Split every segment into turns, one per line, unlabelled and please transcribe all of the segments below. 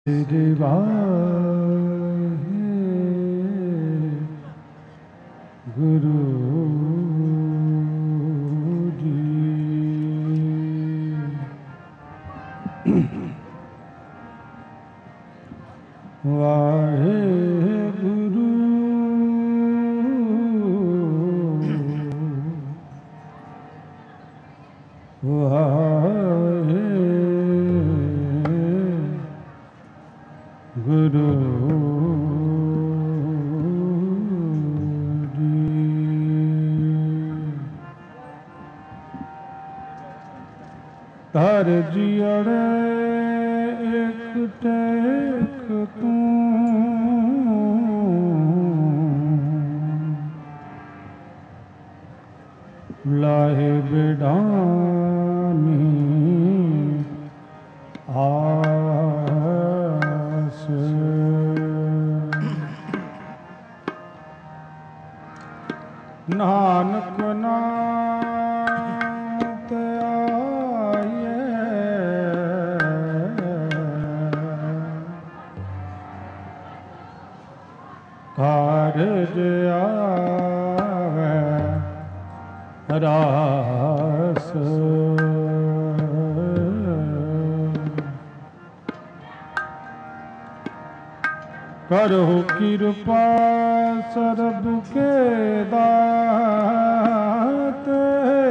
तेरे गुरु जी वाहे गुरु वाहे गुरु तार जियड़े एक टेक तू लाहे बेडानी आस नानक नात आये कारज आवे रास करो कृपा सर्ब के दाते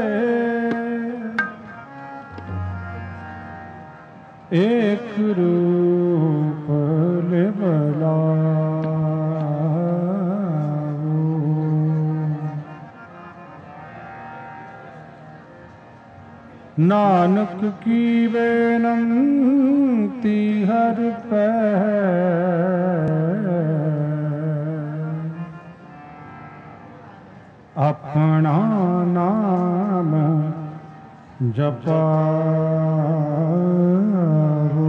एक रूप ले बुलाओ नानक की बेनंती हर पै अपना नाम जपाओ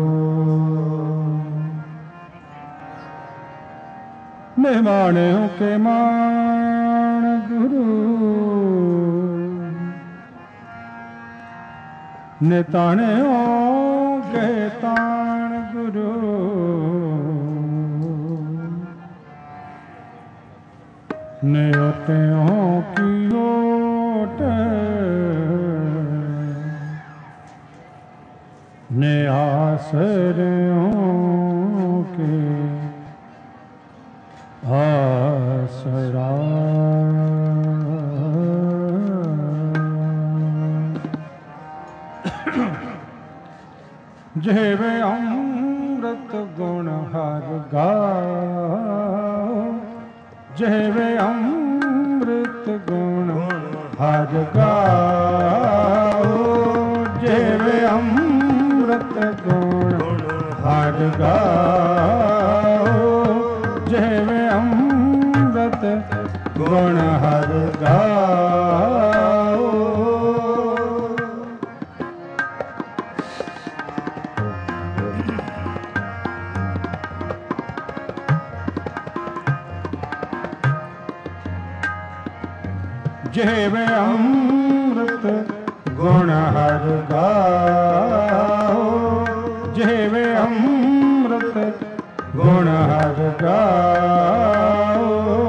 मेहमानों के मान गुरु निताणों के ताण गुरु न्योतियों की ओट ने आसरों के आसरा जेवे अमृत गुण हर गाओ जेवे अमृत गुण हर गाओ जेवे अमृत गुण हर गाओ जेवे अमृत गुण हर गाओ जेवे अमृत गुण हर गाओ जेवे अमृत गुण हर गाओ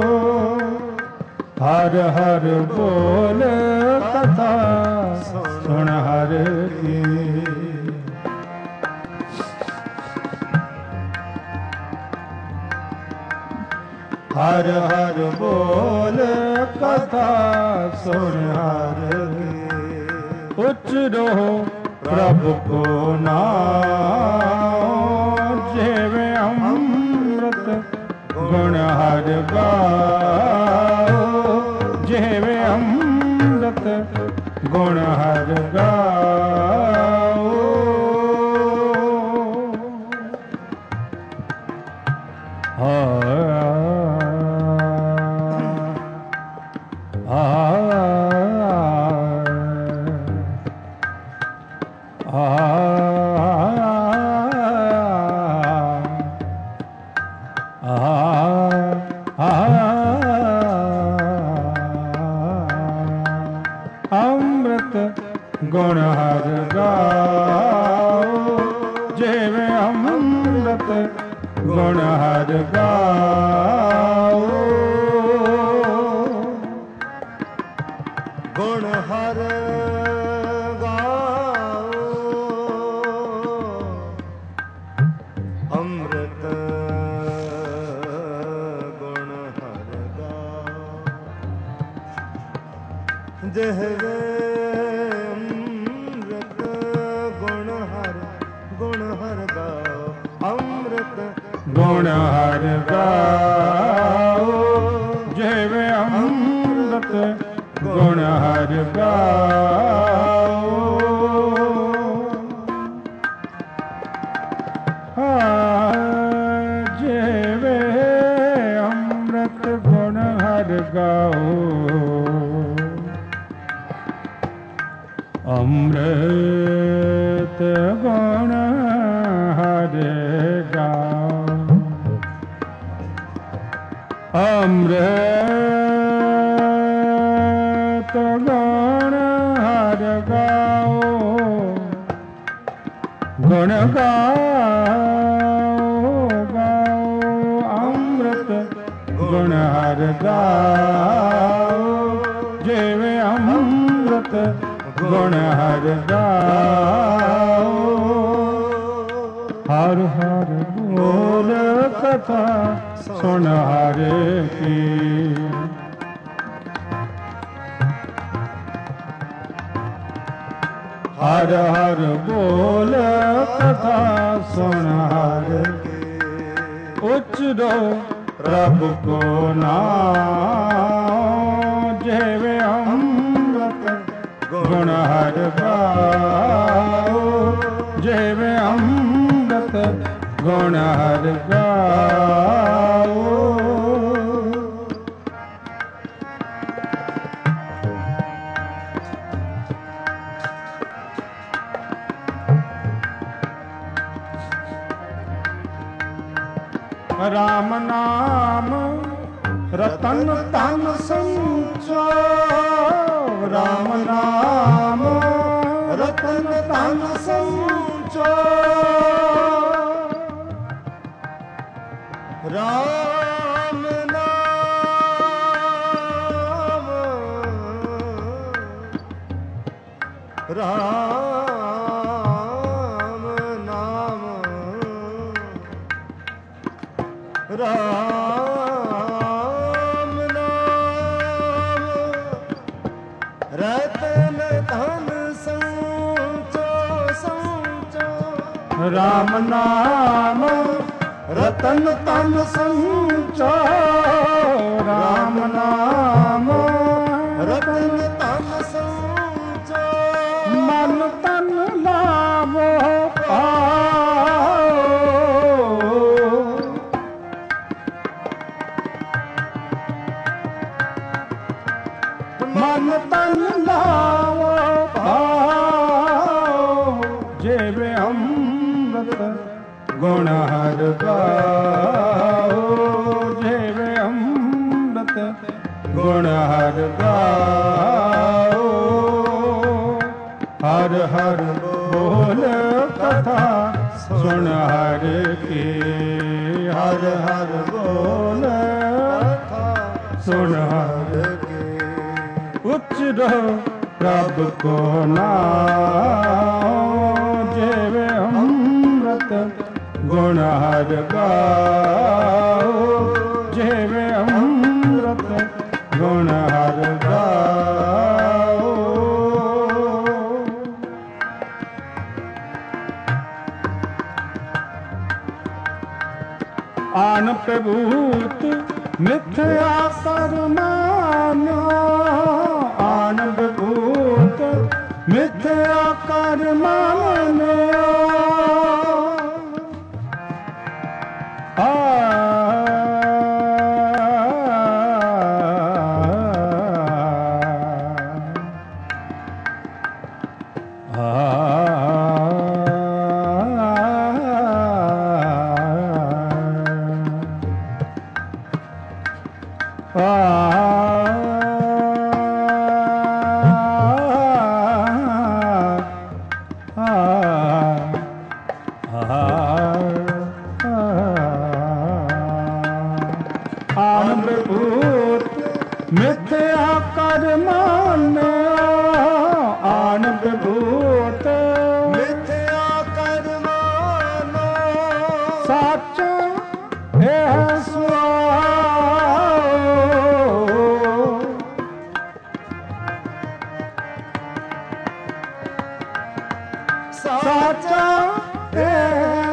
हर हर बोल कथा सुन हर की हर हर बोल कथा सुन हर उच्चरो प्रभु को नाम जेवे अमृत गुण हर गाओ जेवे अमृत गुण हर गाओ अमृत गुण हर गाओ जेवे अमृत अमृत गुण हर गाओ
गुण हर गाओ अमृत गुण हर गाओ जहवे अमृत गुण हर गाओ अमृत
गुण हर गाओ जेवे अमृत गुण हर गाओ जेवे अमृत गुण हर गाओ अमृत गुण हर गाओ अमृत गुण हर गाओ गुण गाओ गाओ अमृत गुण हर गाओ जेवे अमृत गुण हर गाओ हर हर बोल कथा सुन हर की हर हर बोल कथा सुन हर की उच्चरो प्रभु को नाम जेवे अमृत गुण हर गाओ जेवे अमृत गुण हर गाओ राम नाम रतन तन संचो राम नाम रतन तन संचो
राम नाम राम नाम राम नाम रतन धन संचो संचो
राम नाम रतन तन संचो राम नाम
रतन तन संचो
मन तन लावो मन तन लावो जेवे अमृत गुण हर गाओ जेवे अमृत गुण हर गाओ हर हर बोल कथा सुन हर की हर हर बोल कथा सुन हर की उच्च रहो प्रभु को नाम जेवे अमृत गुण हर गाओ जेवे अमृत गुण हर गाओ आन प्रभूत मिथ्या कर्मानो आन प्रभूत मिथ्या कर्मानो ਮਿਥਿਆ ਕਰ ਮਾਨਿਆ ਆਨ ਵਿਭੂਤ
ਮਿਥਿਆ ਕਰ ਮਾਨੋ
ਸੱਚ ਇਹ ਸੁਆਉ ਸਾਚਾ ਇਹ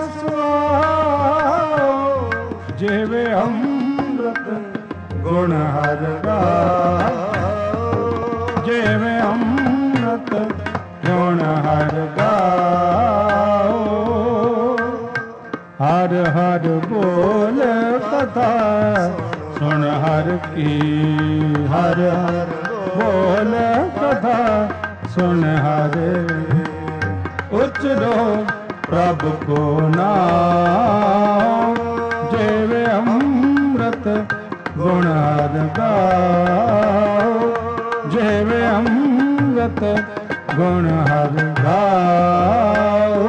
ਸੁਆਉ ਜਿਵੇਂ ਅੰਮ੍ਰਿਤ ਗੁਣ ਹਰਿ ਗਾਓ ਜਿਵੇਂ ਅੰਮ੍ਰਿਤ ਗੁਣ ਹਰਿ ਗਾਓ ਹਰ ਹਰ ਬੋਲ ਕਥਾ ਸੁਣ ਹਰ ਕੀ ਹਰ ਹਰ ਬੋਲ ਕਥਾ ਸੁਣ ਹਰ ਉਚਰੋ ਪ੍ਰਭ ਕੋ ਨਾਮ ਜਿਵੇਂ ਅੰਮ੍ਰਿਤ ਗੁਣ ਹਰਿ ਗਾਓ ਜਿਵੇਂ ਅੰਮ੍ਰਿਤ ਗੁਣ ਹਰਿ ਗਾਓ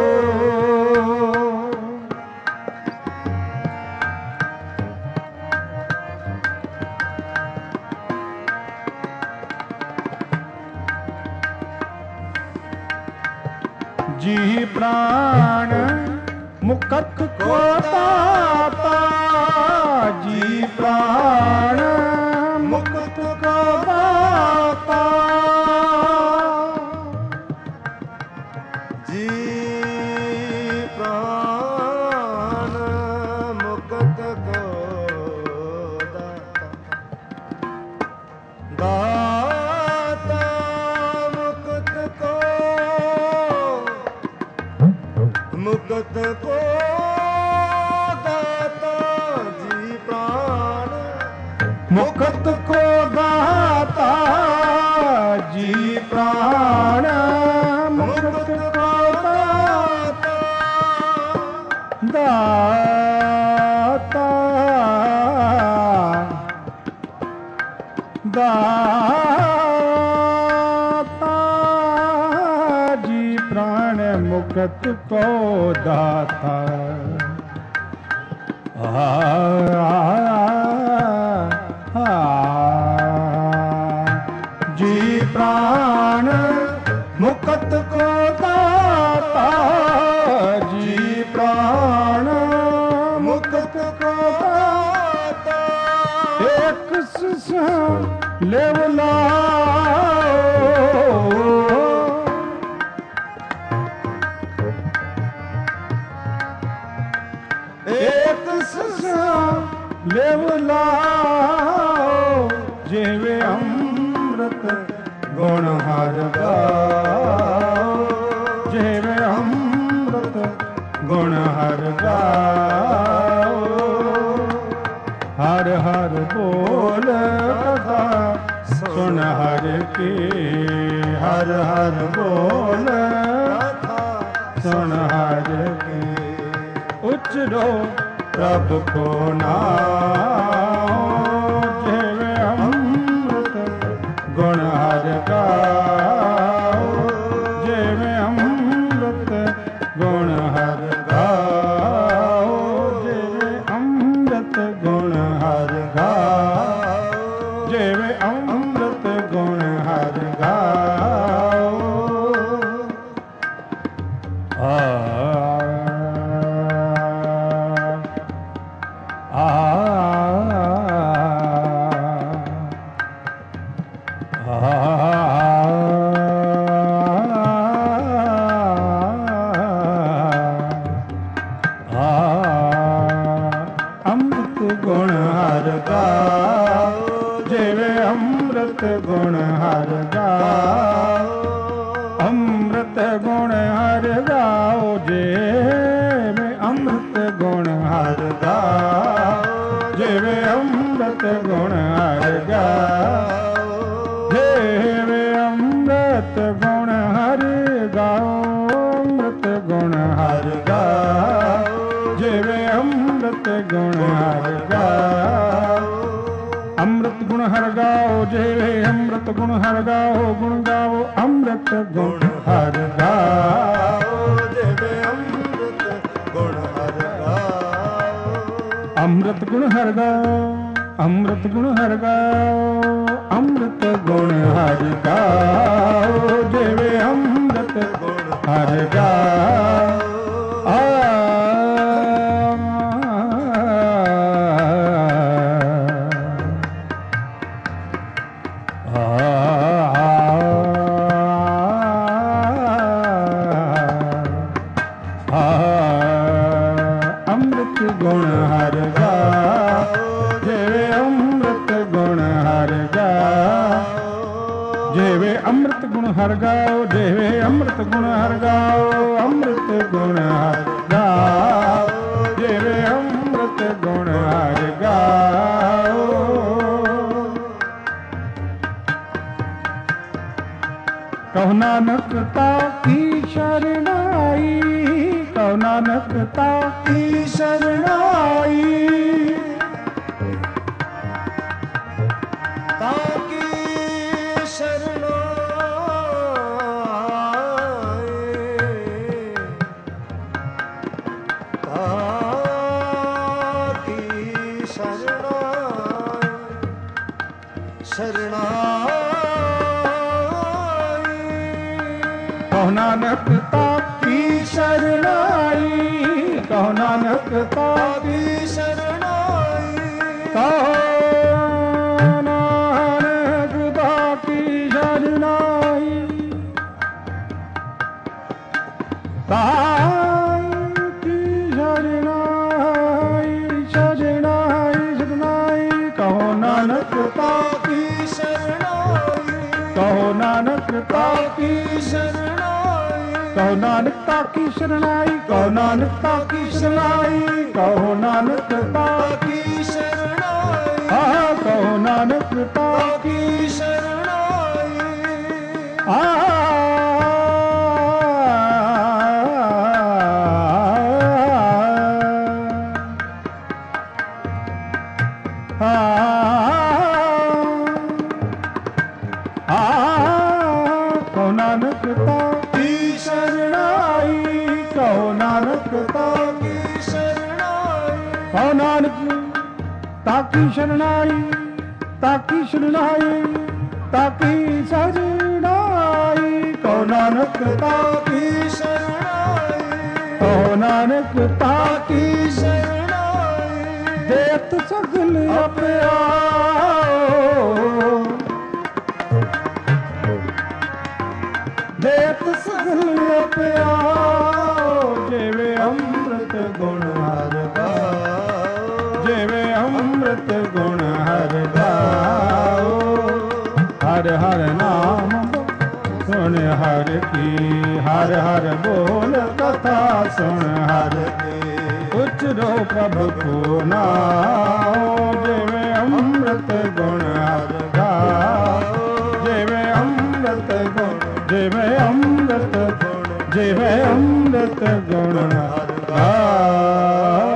ਜੀ ਪ੍ਰਾਣ ਮੁਕਤ ਕੋ ਦਾਤਾ ਜੀ ਪ੍ਰਾਣ ਮੁਕਤ ਕੋ ਦਾਤਾ
ਜੀ ਪ੍ਰਾਨ ਮੁਕਤ ਕੋ ਦਾਤਾ ਦਾਤਾ ਮੁਕਤ ਕੋ ਮੁਕਤ ਕੋ ਦਾਤਾ ਜੀ ਪ੍ਰਾਨ
ਮੁਕਤ ਕੋ ਦਾਤਾ ਜੀ ਪ੍ਰਾਣ ਮੁਕਤ ਕੋ ਦਾਤਾ ਦਾਤਾ ਦਾਤਾ ਜੀ ਪ੍ਰਾਣ ਮੁਕਤ ਕੋ ਦਾਤਾ ਜੀ ਪ੍ਰਾਣ ਮੁਕਤ ਕੋ ਦਾਤਾ ਜੀ ਪ੍ਰਾਣ ਮੁਕਤ ਕੋ ਦਾਤਾ ਇੱਕ ਸਿਸਾ ਲਿਵ ਲਾਓ ਇੱਕ ਸਿਸਾ ਲਿਵ ਲਾਓ ਜਿਵੇਂ ਅੰਮ੍ਰਿਤ ਗੁਣ ਹਰਿ ਗਾਓ ਜਿਵੇਂ ਅੰਮ੍ਰਿਤ ਗੁਣ ਹਰਿ ਗਾਓ ਹਰ ਹਰ ਬੋਲ ਕਥਾ ਸੁਣ ਹਰਿ ਕੀ ਹਰ ਹਰ ਬੋਲ ਕਥਾ ਸੁਣ ਹਰਿ ਕੀ ਉਚਰੋ ਪ੍ਰਭ ਕੋ ਨਾਮ ਜਿਵੇਂ ਅੰਮ੍ਰਿਤ ਗੁਣ ਹਰਿ ਗਾਓ ਜਿਵੇਂ ਅੰਮ੍ਰਿਤ ਗੁਣ ਹਰਿ ਗਾਓ ਜਿਵੇਂ ਅੰਮ੍ਰਿਤ ਗੁਣ ਹਰਿ ਗਾਓ ਜਿਵੇਂ ਅੰਮ੍ਰਿਤ ਗੁਣ ਹਰਿ ਗਾਓ ਅੰਮ੍ਰਿਤ ਗੁਣ ਹਰਿ ਗਾਓ ਜਿਵੇਂ ਅੰਮ੍ਰਿਤ ਗੁਣ ਹਰਿ ਗਾਓ ਅੰਮ੍ਰਿਤ ਗੁਣ ਹਰਿ ਗਾਓ ਜਿਵੇਂ ਅੰਮ੍ਰਿਤ ਗੁਣ ਹਰਿ ਗਾਓ ਜਿਵੇਂ ਅੰਮ੍ਰਿਤ ਗੁਣ ਹਰਿ ਗਾਓ ਜਿਵੇਂ ਅੰਮ੍ਰਿਤ ਗੁਣ ਹਰਿ ਗਾਓ ਅੰਮ੍ਰਿਤ ਗੁਣ ਹਰਿ ਗਾਓ ਜਿਵੇਂ ਅੰਮ੍ਰਿਤ ਗੁਣ ਹਰਿ ਗਾਓ ਅੰਮ੍ਰਿਤ ਗੁਣ ਹਰਿ ਗਾਓ ਜਿਵੇਂ ਅੰਮ੍ਰਿਤ ਗੁਣ ਹਰਿ ਗਾਓ ਗੁਣ ਗਾਓ ਅੰਮ੍ਰਿਤ ਗੁਣ ਹਰਿ ਗਾਓ
ਜਿਵੇਂ ਅੰਮ੍ਰਿਤ ਗੁਣ ਹਰਿ ਗਾਓ
ਅੰਮ੍ਰਿਤ ਗੁਣ ਹਰਿ ਗਾਓ ਅੰਮ੍ਰਿਤ ਗੁਣ ਹਰਿ ਗਾਓ, ਅੰਮ੍ਰਿਤ ਗੁਣ ਹਰਿ ਗਾਓ, ਜਿਵੇਂ ਅੰਮ੍ਰਿਤ ਗੁਣ ਹਰਿ ਗਾਓ। ਅੰਮ੍ਰਿਤ ਗੁਣ ਹਰਿ ਗਾਓ, ਜਿਵੇਂ ਅੰਮ੍ਰਿਤ ਗੁਣ ਹਰਿ ਗਾਓ, ਜਿਵੇਂ ਅੰਮ੍ਰਿਤ ਗੁਣ ਹਰਿ ਗਾਓ, ਜਿਵੇਂ ਅੰਮ੍ਰਿਤ ਗੁਣ ਹਰਿ ਗਾਓ, ਅੰਮ੍ਰਿਤ ਗੁਣ ਹਰਿ ਗਾਓ, ਜਿਵੇਂ ਅੰਮ੍ਰਿਤ ਗੁਣ ਹਰਿ ਗਾਓ। ਕਹੁ ਨਾਨਕ ਤਾਕੀ ਸ਼ਰਨਾਈ, ਕਹੁ ਨਾਨਕ ਤਾਕੀ ਸ਼ਰਨਾਈ,
ਤਾਕੀ ਸ਼ਰਨਾਈ, ਤਾਕੀ ਸ਼ਰਨਾਈ, ਸ਼ਰਨਾਈ।
ਕਹੁ ਨਾਨਕ ਤਾਕੀ ਸ਼ਰਨਾਈ, ਕਹੁ ਨਾਨਕ ਤਾਕੀ
ਸ਼ਰਨਾਈ,
ਕਹੁ ਨਾਨਕ ਤਾਕੀ ਸ਼ਰਨਾਈ, ਤਾਕੀ ਸ਼ਰਨਾਈ, ਸ਼ਰਨਾਈ ਸ਼ਰਨਾਈ। ਕਹੁ ਨਾਨਕ ਤਾਕੀ ਸ਼ਰਨਾਈ, ਕਹੁ ਨਾਨਕ ਤਾਕੀ ਸ਼ਰਨਾਈ, ਕਹੁ ਨਾਨਕ ਤਾਕੀ ਸ਼ਰਨਾਈ, ਕਹੁ ਨਾਨਕ ਤਾਕੀ ਸ਼ਰਨਾਈ, ਕਹੁ ਨਾਨਕ ਤਾਕੀ ਸ਼ਰਨਾਈ, ਆਹ ਕਹੁ ਨਾਨਕ ਤਾਕੀ ਸ਼ਰਨਾਈ, ਆਹ ਕਹੁ ਨਾਨਕ ਤਾਕੀ ਸ਼ਰਨਾਈ, ਕਹੁ ਨਾਨਕ ਤਾਕੀ ਸ਼ਰਨਾਈ, ਕਹੁ ਨਾਨਕ ਤਾਕੀ ਸ਼ਰਨਾਈ, ਤਾਕੀ ਸ਼ਰਨਾਈ, ਤਾਕੀ ਸ਼ਰਨਾਈ। ਕਹੁ ਨਾਨਕ ਤਾਕੀ ਸ਼ਰਨਾਈ, ਕਹੁ ਨਾਨਕ ਤਾਕੀ ਸ਼ਰਨਾਈ, ਦੇਤ ਸਗਲ ਅਪਿਆਓ, ਦੇਤ ਸਗਲ ਅਪਿਆਓ, ਜਿਵੇਂ ਅੰਮ੍ਰਿਤ ਗੁਣ ਹਰਿ ਗਾਓ, ਜਿਵੇਂ ਅੰਮ੍ਰਿਤ ਗੁਣ ਹਰਿ ਗਾਓ। ਹਰਿ ਹਰਿ ਨਾਮ ਸੁਣ ਹਰਿ ਕੀ, ਹਰਿ ਹਰਿ ਬੋਲ ਕਥਾ ਸੁਣ ਹਰਿ ਕੀ, ਉਚਰੋ ਪ੍ਰਭੁ ਕੋ ਨਾਮ, ਜਿਵੇਂ ਅੰਮ੍ਰਿਤ ਗੁਣ ਹਰਿ ਗਾਓ, ਜਿਵੇਂ ਅੰਮ੍ਰਿਤ ਗੁਣ, ਜਿਵੇਂ ਅੰਮ੍ਰਿਤ ਗੁਣ, ਜਿਵੇਂ ਅੰਮ੍ਰਿਤ ਗੁਣ ਹਰਿ ਗਾਓ।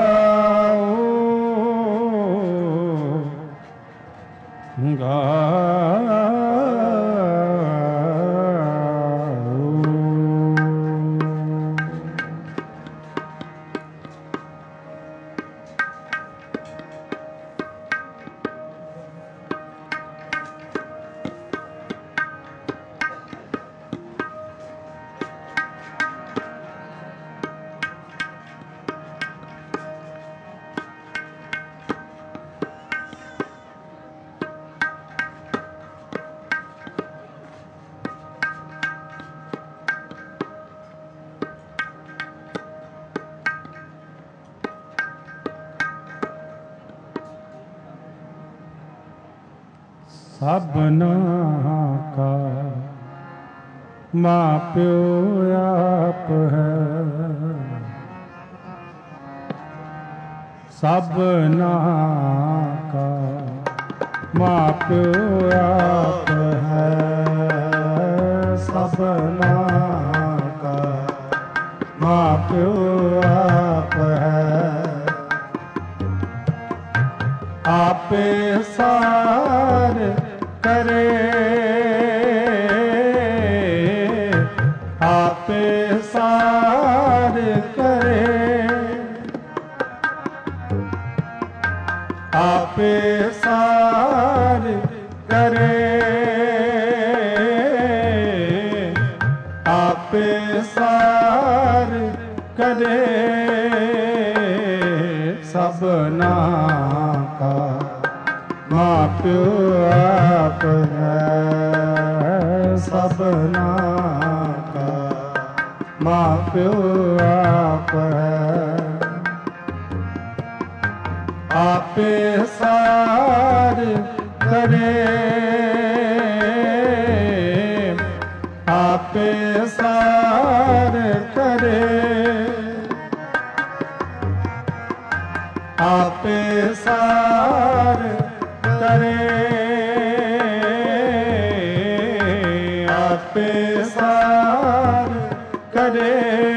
ਸਭਨਾ ਕਾ ਮਾਂ ਪਿਓ ਆਪ ਹੈ, ਸਭਨਾ ਕਾ ਮਾਂ ਪਿਓ ਆਪ ਹੈ, ਸਭਨਾ ਕਾ ਮਾਂ ਪਿਓ ਆਪ ਹੈ। ਆਪੇ ਸਾਰ करे, आपे सार करे, ਆਪੇ ਸਾਰ ਕਰੇ, ਆਪੇ ਸਾਰ ਕਰੇ, ਸਭਨਾ ਕਾ ਮਾਪਿਓ ਆਪ ਹੈ, ਸਭਨਾ ਕਾ ਮਾਪਿਓ ਆਪ ਹੈ। ਆਪੇ ਸਾਰ ਕਰੇ, ਆਪੇ ਸਾਰ ਕਰੇ, ਆਪੇ ਸਾਰ ਕਰੇ, ਆਪੇ ਸਾਰ ਕਰੇ,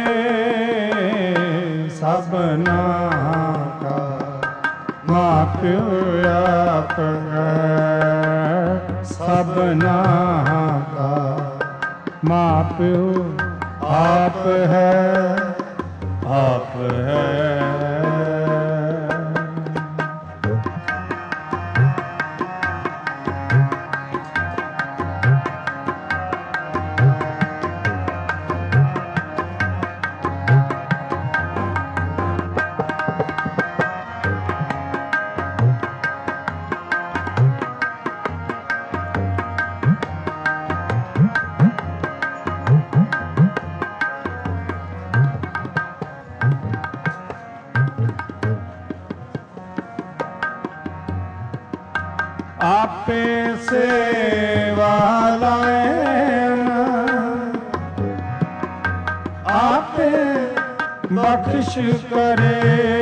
ਸਭਨਾ ਕਾ ਮਾਪਿਓ ਆਪ ਹੈ, ਸਭਨਾ ਕਾ ਮਾਪਿਓ ਆਪ ਹੈ, ਆਪ ਹੈ। आपे सेवा लायन, आपे बख्श करे,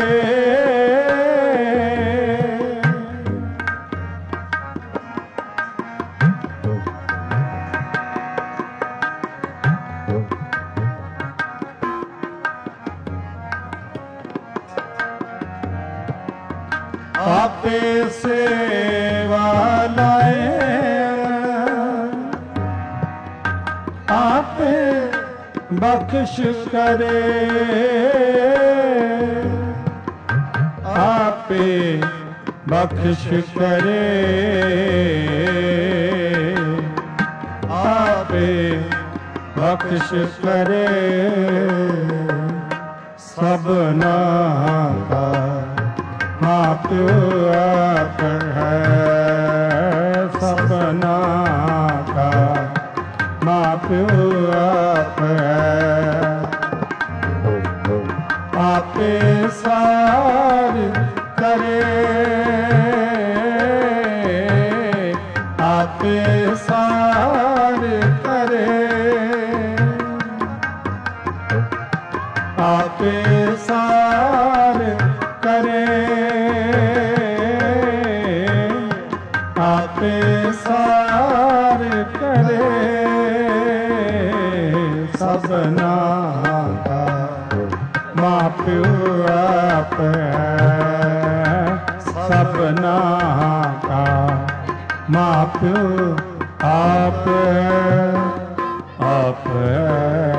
आपे सेवा आपे बख्श करे, आपे बख्श करे, आपे बख्श करे, सबना का माप्यो आप है, सबना का माप्यो आप है। आपे सार करे, आपे सार करे, आपे सार करे, आपे सार करे, सबना का माप्यो आप है, सबना का माप्यो आप है, आप है।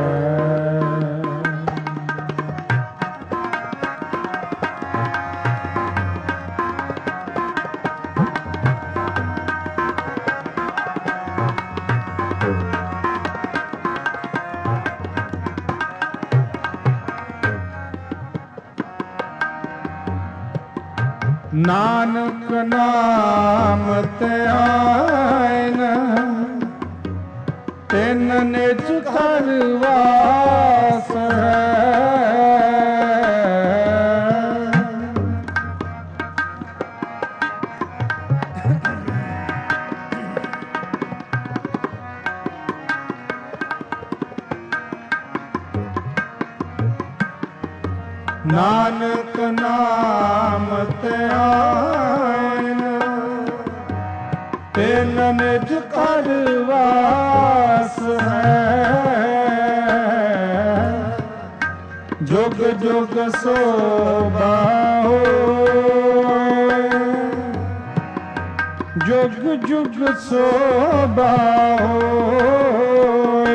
नानक नाम ते आयन, तिन निज कर वास है। नानक नाम ते आयन, तिन निज कर वास है। जुग जुग सोभा होए, जुग जुग सोभा होए।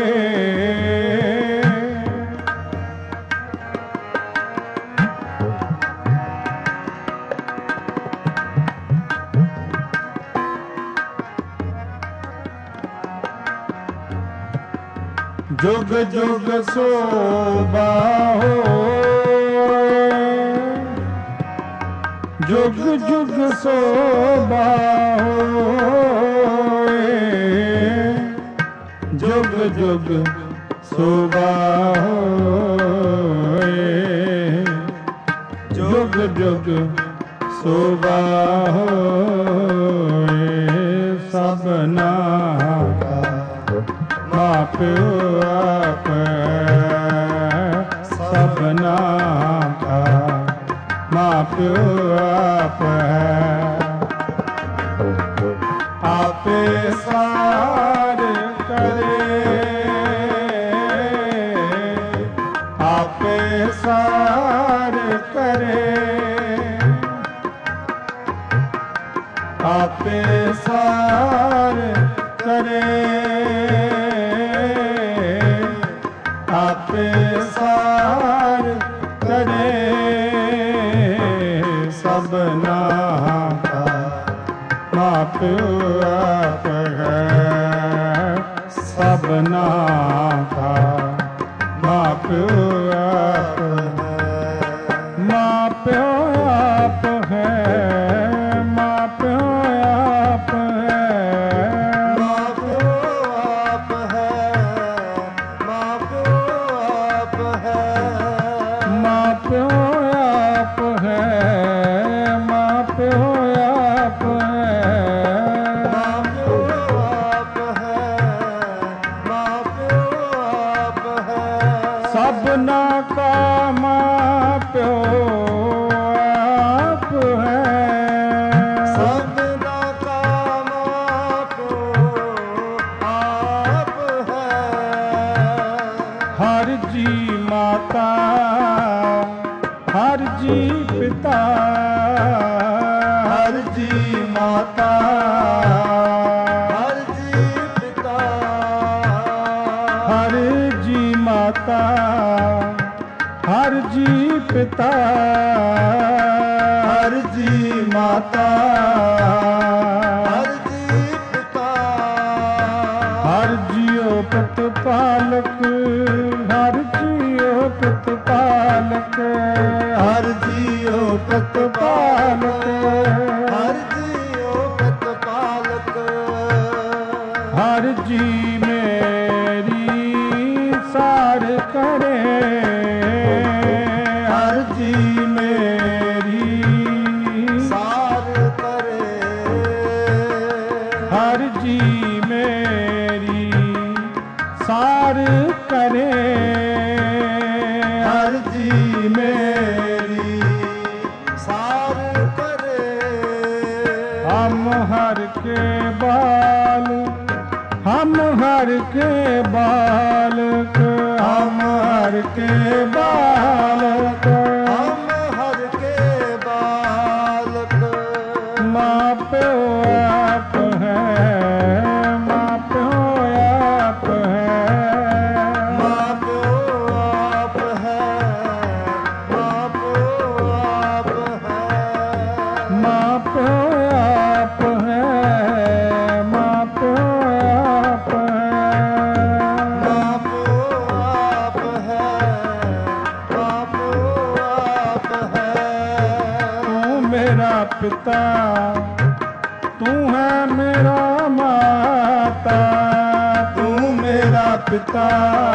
जुग जुग शोभा होए, जुग जुग शोभा होए, जुग जुग शोभा होए, जुग जुग शोभा होए। सबना का माँ प्यो आप है, सबना का माँ प्यो आप है। आपे सार करे, आपे सार करे, आपे सार करे, आपे सार करे। सबना का माँ प्यो आप है, सबना का माँ प्यो आप है। माँ प्यो आप है, माँ प्यो आप है,
माँ प्यो आप है, माँ प्यो आप है,
माँ प्यो आप है, माँ प्यो आप है।
माँ प्यो आप है, माँ प्यो आप है।
सबना का माँ प्यो आप है,
सबना का माँ प्यो आप है।
हर जी माता, हर जी पिता, हर जी माता,
हर जी पिता,
हर जी माता, हर जी पिता, हर जी माता,
हर जी पिता,
हर जियो प्रतिपालक, हर जियो प्रतिपालक, हर जियो प्रतिपालक,
हर जियो प्रतिपालक।
हर जी मेरी सार करे, हर जी मेरी
सार करे,
हर जी मेरी सार करे, हर जी मेरी
सार करे।
हम हर के बाल, हम हर के बालक, हम हर के बालक,
हम हर के बालक।
माँ प्यो आप है, माँ प्यो आप है,
माँ प्यो आप है, माँ प्यो आप है,
माँ प्यो आप है, माँ प्यो आप है।
माँ प्यो आप है, माँ प्यो आप है।
तू मेरा पिता, तू है मेरा माता, तू मेरा पिता,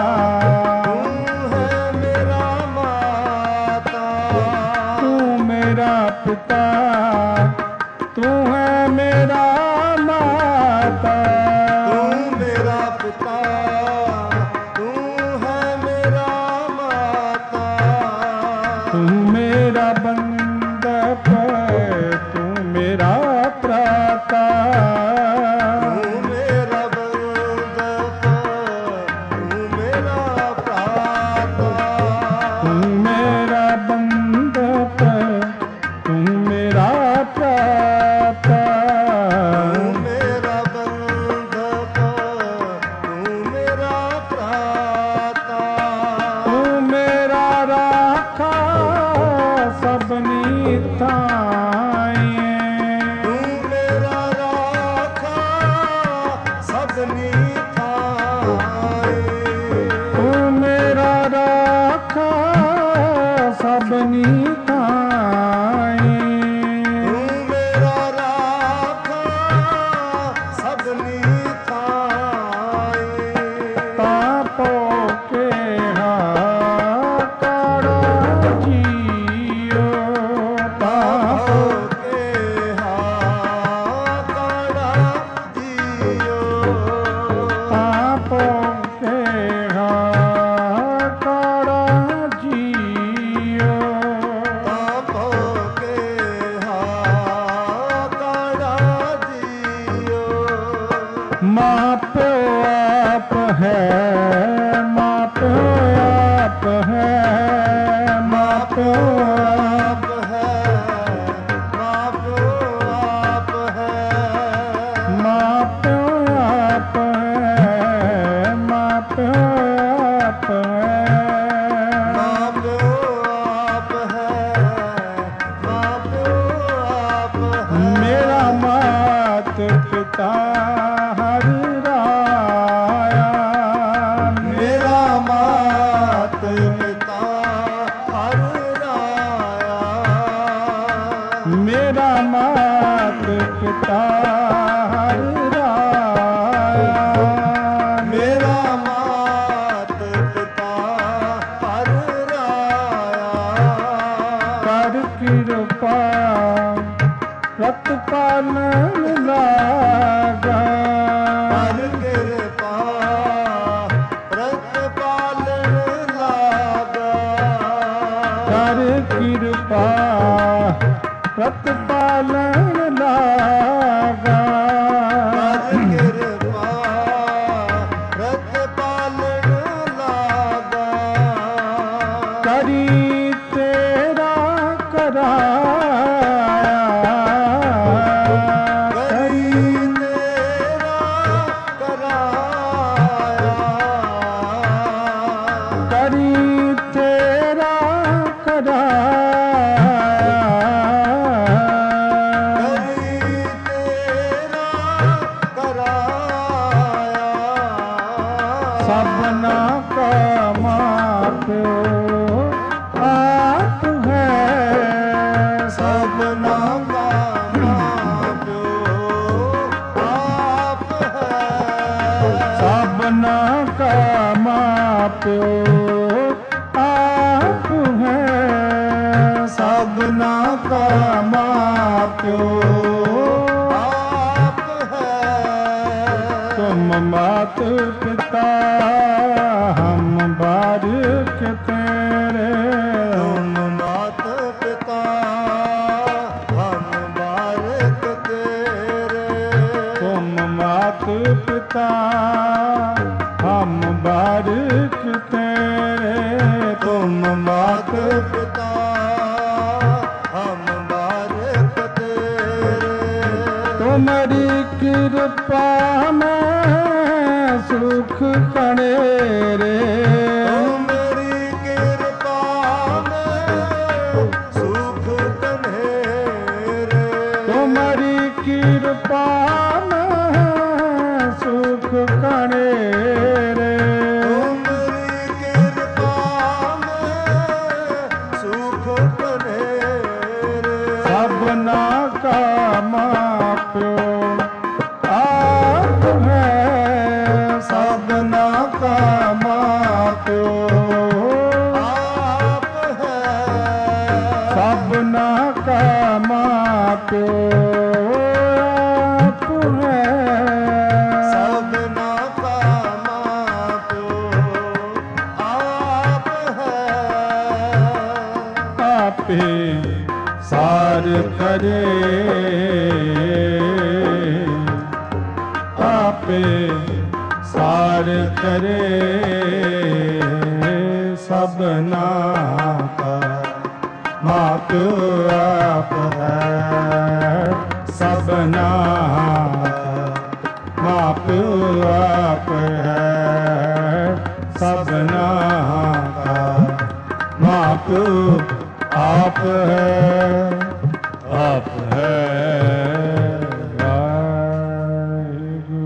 तू है मेरा माता,
तू मेरा पिता, तू है मेरा माता,
तू मेरा पिता, तू है मेरा माता।
तू मेरा बंदप, तू मेरा प्राता,
तू मेरा बंदप, तू मेरा प्राता।
तू मेरा बंदप, तू मेरा प्राता,
तू मेरा बंदप, तू मेरा प्राता।
तू मेरा राखा सबनी थाए,
तू मेरा राखा सबनी थाए।
मेरा मात पिता हर राया,
मेरा मात पिता हर राया,
कर कृपा रत पालन लागा,
कर कृपा रत पालन लागा,
कर कृपा रत पालन लागा,
कर कृपा रत पालन लागा,
करी तेरा कराया,
करी तेरा कराया,
करी तेरा कराया,
करी तेरा कराया,
सबना का मां प्यो आप है,
सबना का मां प्यो आप है,
सबना का मां प्यो आप है,
सबना का मां प्यो आप है,
तुम मात पिता हम बारिक तेरे,
तुम मात पिता हम बारिक तेरे,
तुम मात पिता हम बारिक तेरे,
तुम मात पिता हम बारिक तेरे,
तुम्हारी कृपा में सुख कणे रे,
तुम्हारी कृपा में सुख कन्हेरे,
तुम्हारी कृपा में सुख कणे रे,
तुम्हारी कृपा में सुख कन्हेरे,
सबना का मां प्यो आप है, सबना का मां प्यो
आप है,
सबना का मां प्यो आप है,
सबना का मां प्यो आप है,
आपे सार करे, आपे सार करे, सबना का मां प्यो आप है, सबना का मां प्यो आप है, सबना का मां प्यो आप है, आप है वाहिगुरु।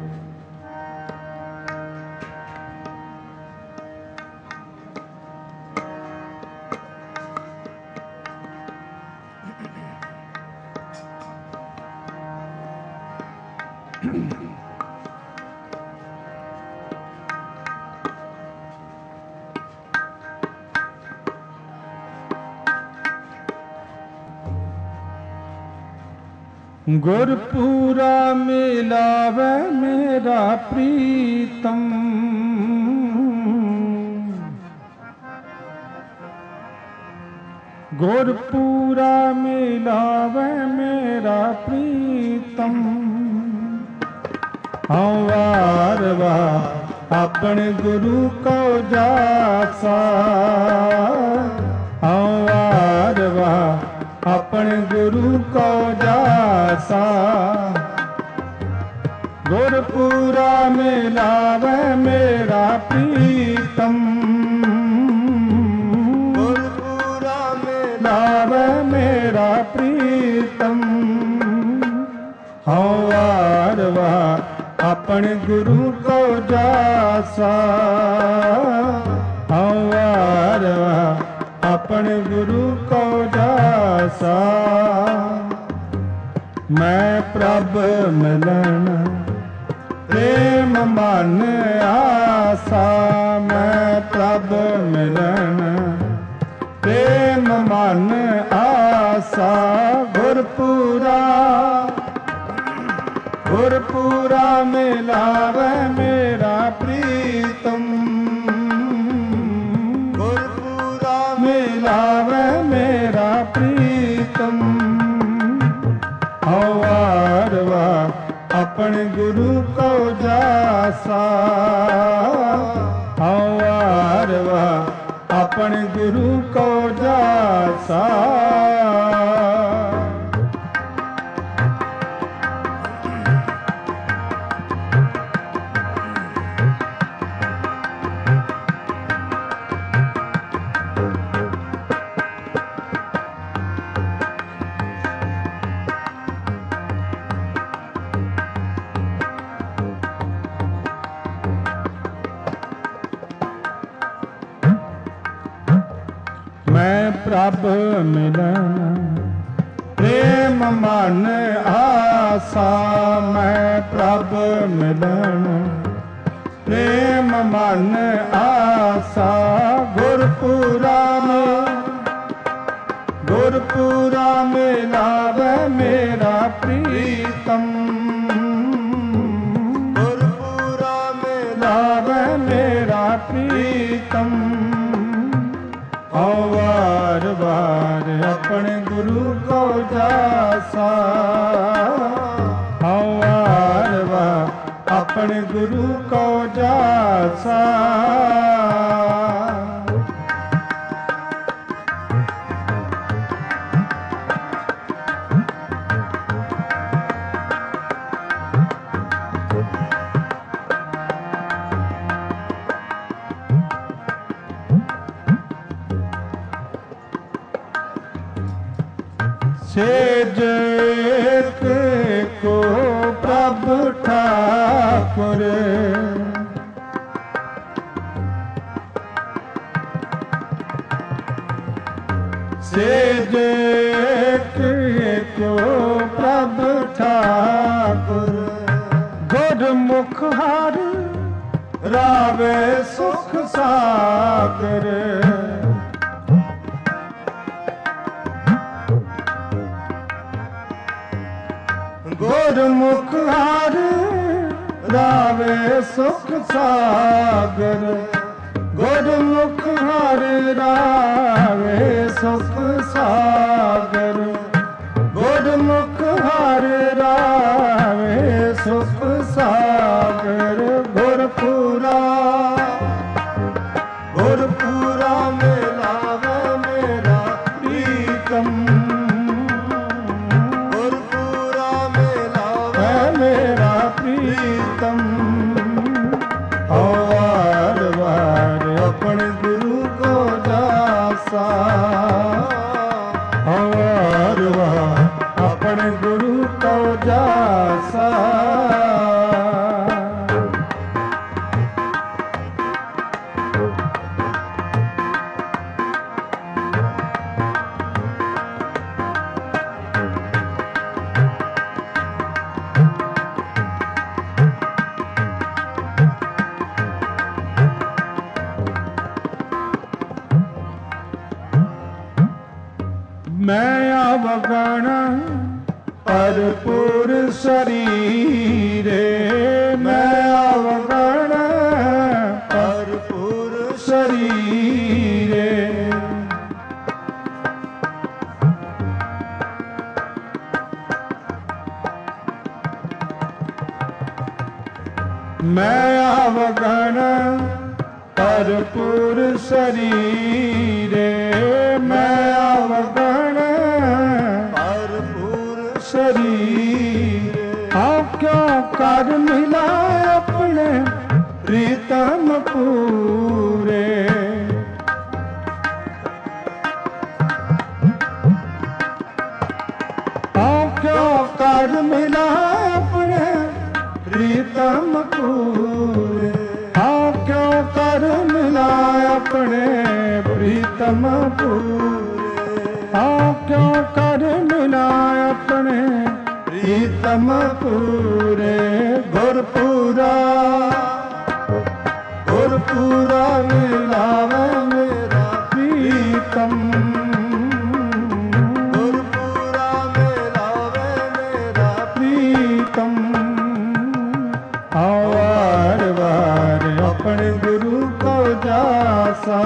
गुरपुरा मिलावे मेरा प्रीतम, गुरपुरा मिलावे मेरा प्रीतम, वार वार अपने गुरु को जासा, वार वार अपने गुरु को जासा, गुरपुरा मिलावे मेरा प्रीतम,
गुरपुरा
मिलावे मेरा प्रीतम, वार वार अपने गुरु को जासा, वार वार अपने गुरु को जासा। मैं प्रभ मिलन प्रेम मन आसा। मैं प्रभ मिलन प्रेम मन आसा। गुरपुरा गुरपुरा मिलावे मेरा प्रीतम।
गुरपुरा
मिलावे मेरा प्रीतम। हवारवा अपने गुरु को जासा। हवारवा अपने गुरु को जासा। मैं प्रभ मिलन प्रेम मन आसा। मैं प्रभ मिलन प्रेम मन आसा। गुरपुरा मिलावे मेरा प्रीतम।
गुरपुरा
मिलावे मेरा प्रीतम। वार वार अपने गुरु को जासा। वार वार अपने गुरु को जासा। सेज को प्रभु ठाकुर। सेज को प्रभु ठाकुर। गुरमुख हर रावे सुख सागर। गुरमुख हर रावे सुख सागर। गुरमुख हर रावे सुख सागर। गुरमुख हर रावे सुख सागर। गुरपुरा गुरपुरा मिलावे मेरा प्रीतम। मेरा प्रीतम। वार वार अपने गुरु को जासा। वार वार अपने गुरु को जासा। मैं अवगण भरपूर शरीरे। मैं अवगण भरपूर शरीरे। मैं अवगण भरपूर शरीरे। मैं अवगण भरपूर शरीर। आप क्यों कर मिला अपने प्रीतम पूरे। आप क्यों कर मिला अपने प्रीतम पूरे। आप क्यों कर मिला अपने ਪ੍ਰੀਤਮ ਪੂਰੇ। ਹਾਂ ਕਿਉ ਕਰ ਮਿਲਾ ਆਪਣੇ ਪ੍ਰੀਤਮ ਪੂਰੇ। ਗੁਰਪੂਰਾ ਗੁਰਪੂਰਾ ਮਿਲਾਵੇ ਮੇਰਾ ਪ੍ਰੀਤਮ। ਗੁਰਪੂਰਾ ਮਿਲਾਵੇ ਮੇਰਾ ਪ੍ਰੀਤਮ। ਵਾਰ ਵਾਰ ਆਪਣੇ ਗੁਰੂ ਕੋ ਜਾਸਾ।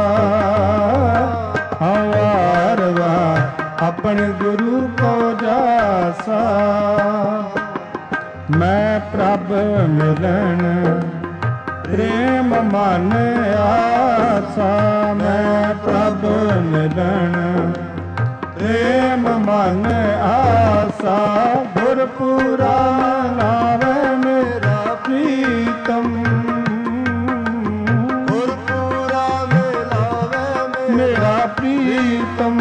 ਵਾਰ ਵਾਰ ਆਪਣੇ ਗੁਰੂ ਕੋ ਜਾਸਾ। ਮੈਂ ਪ੍ਰਭ ਮਿਲਣ ਪ੍ਰੇਮ ਮਨ ਆਸਾ। ਮੈਂ ਪ੍ਰਭ ਮਿਲਣ ਪ੍ਰੇਮ ਮਨ ਆਸਾ। ਗੁਰਪੂਰਾ ਲਾਵੇ ਮੇਰਾ ਪ੍ਰੀਤਮ। ਗੁਰਪੂਰਾ ਮਿਲਾਵੇ ਮੇਰਾ ਪ੍ਰੀਤਮ।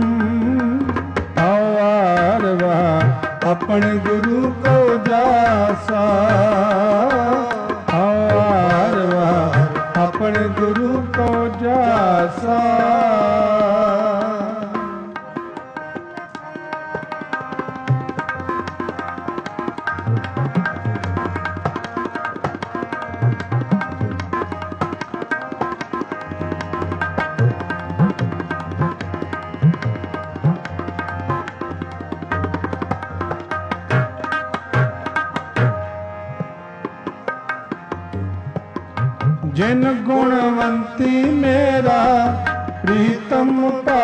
ਵਾਰ ਵਾਰ ਆਪਣੇ ਗੁਰੂ ਕੋ ਜਾਸਾ। ਵਾਰ ਵਾਰ ਆਪਣੇ ਗੁਰੂ ਕੋ ਜਾਸਾ। ਜਿਨ ਗੁਣਵੰਤੀ ਮੇਰਾ ਪ੍ਰੀਤਮ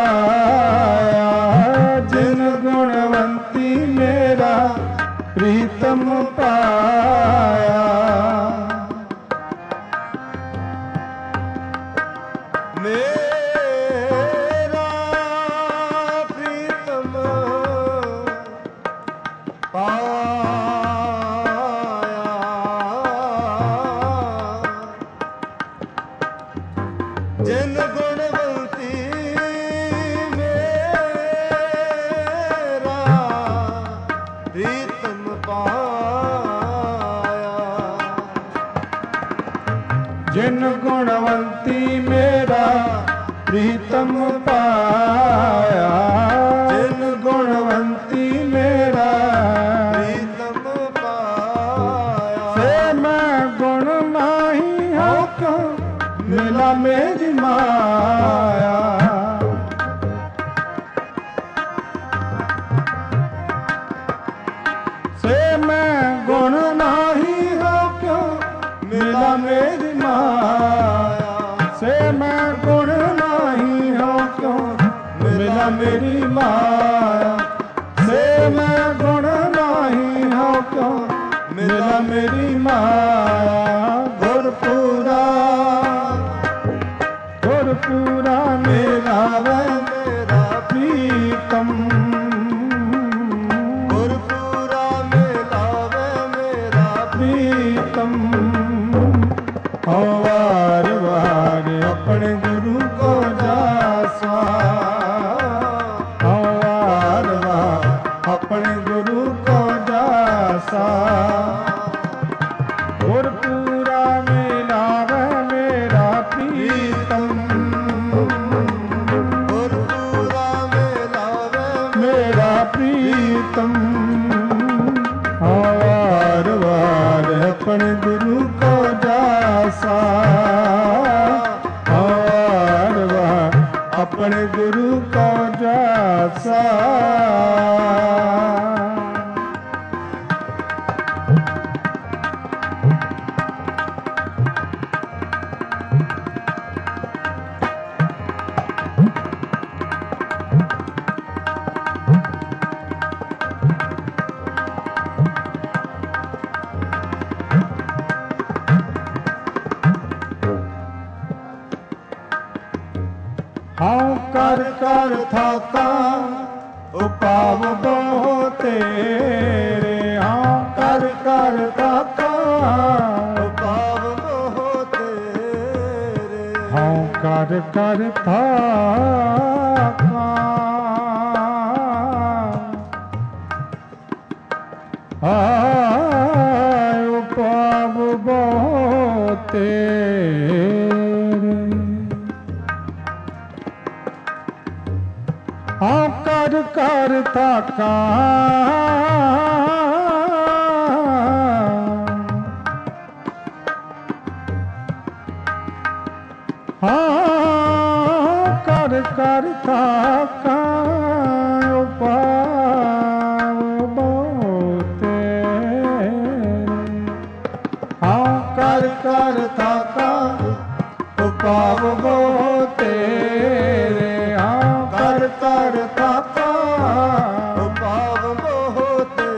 ਪਾਇਆ। ਜਿਨ ਗੁਣਵੰਤੀ ਮੇਰਾ ਪ੍ਰੀਤਮ ਪਾਇਆ। ਮੇਰਾ ਪ੍ਰੀਤਮ ਪਾਇਆ। ਜਿਨ ਗੁਣਵੰਤੀ ਮੇਰਾ ਪ੍ਰੀਤਮ ਪਾਇਆ। ਜਿਨ ਗੁਣਵੰਤੀ ਮੇਰਾ ਪ੍ਰੀਤਮ ਪਾਇਆ। ਜਿਨ ਗੁਣਵੰਤੀ ਮੇਰਾ ਪ੍ਰੀਤਮ ਪਾਇਆ। ਸੇ ਮੈਂ ਗੁਣ ਨਾਹੀ ਹਾਂ ਕਉ ਮਿਲਾ ਮੇਰੀ ਮਾਇਆ। ਸੇ ਮੈਂ ਗੁਣ ਨਾਹੀ ਹਾਂ ਕਿਉ ਮਿਲਾ ਮੇਰੀ ਮਾਇਆ। ਸੇ ਮੈਂ ਗੁਣ ਨਾਹੀ ਹਾਂ ਕਿਉ ਮਿਲਾ ਮੇਰੀ ਮਾਇਆ। ਸੇ ਮੈਂ ਗੁਣ ਨਾਹੀ ਹਾਂ ਕਿਉ ਮਿਲਾ ਮੇਰੀ ਮਾਇਆ। ਗੁਰਪੂਰਾ ਗੁਰਪੂਰਾ ਮਿਲਾਵੇ ਮੇਰਾ ਪ੍ਰੀਤਮ। ਗੁਰਪੂਰਾ ਮਿਲਾਵੇ ਮੇਰਾ ਪ੍ਰੀਤਮ। ਵਾਰ ਵਾਰ ਆਪਣੇ ਗੁਰੂ ਕੋ ਜਾਸਾ। ਵਾਰ ਵਾਰ ਆਪਣੇ ਗੁਰੂ ਕੋ ਜਾਸਾ। ਗੁਰਪੂਰਾ ਮਿਲਾਵੇ ਮੇਰਾ ਪ੍ਰੀਤਮ। ਗੁਰਪੂਰਾ ਮਿਲਾਵੇ ਮੇਰਾ ਪ੍ਰੀਤਮ। ਵਾਰ ਵਾਰ ਆਪਣੇ ਗੁਰੂ ਕੋ ਜਾਸਾ। ਵਾਰ ਵਾਰ ਆਪਣੇ ਗੁਰੂ ਕੋ ਜਾਸਾ। ਹਉ ਕਰ ਕਰ ਥਾਕਾ ਉਪਾਵ ਬਹੁ ਤੇਰੇ। ਹਉ ਕਰ ਕਰ ਥਾਕਾ ਉਪਾਵ ਬਹੁ ਤੇਰੇ। ਹਉ ਕਰ ਕਰ ਥਾਕਾ ਉਪਾਵ ਬਹੁ ਤੇਰੇ। ਕਰ ਥਾਕਾ ਕਰ ਕਰ ਥਾਕਾ ਉਪਾਵ ਬਹੁਤੇ ਕਰ ਕਰ ਥਾਕਾ ਉਪਾਵ ਬਹੁਤੇ ਕਰ ਕਰ ਥਾਕਾ
ਉਪਾਵ ਬਹੁਤੇ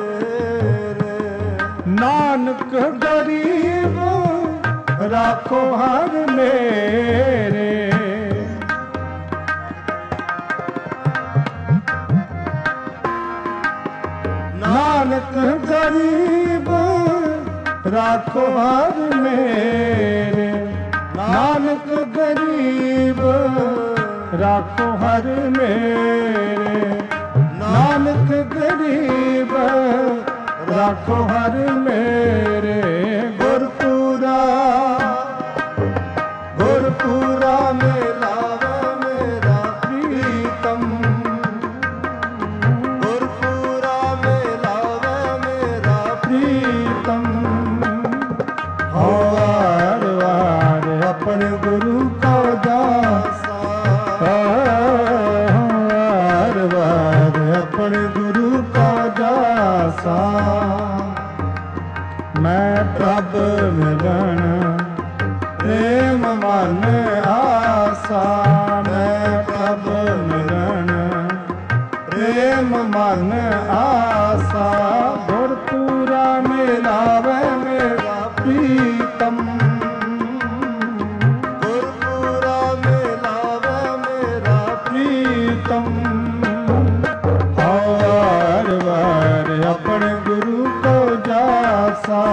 ਨਾਨਕ ਗਰੀਬ ਰਾਖੋ ਹਰ ਮੇਰੇ ਨਾਨਕ ਗਰੀਬ ਰਾਖੋ ਹਰ ਮੇਰੇ ਨਾਨਕ ਗਰੀਬ ਰਾਖੋ ਹਰ ਮੇਰੇ ਨਾਨਕ ਗਰੀਬ ਰਾਖੋ ਹਰ ਮੇਰੇ ਗੁਰਪੂਰਾ ਗੁਰਪੂਰਾ ਮਿਲਾਵੇ ਮੇਰਾ ਪ੍ਰੀਤਮ
ਗੁਰਪੂਰਾ ਮਿਲਾਵੇ ਮੇਰਾ
ਪ੍ਰੀਤਮ ਵਾਰ ਵਾਰ ਆਪਣੇ ਗੁਰੂ ਕੋ ਦਾਸਾ ਵਾਰ ਵਾਰ ਆਪਣੇ ਗੁਰੂ ਕੋ ਦਾਸਾ ਮੈਂ ਪ੍ਰਭ ਮਿਲਣ ਪ੍ਰੇਮ ਮਨ ਆਸਾ ਮੈਂ ਪ੍ਰਭ ਮਿਲਣ ਪ੍ਰੇਮ ਮਨ ਆਸਾ ਗੁਰਪੂਰਾ ਮਿਲਾਵੇ ਮੇਰਾ ਪ੍ਰੀਤਮ
ਗੁਰਪੂਰਾ ਮਿਲਾਵੇ ਮੇਰਾ
ਪ੍ਰੀਤਮ ਵਾਰ ਵਾਰ ਆਪਣੇ ਗੁਰੂ ਕੋ ਜਾਸਾ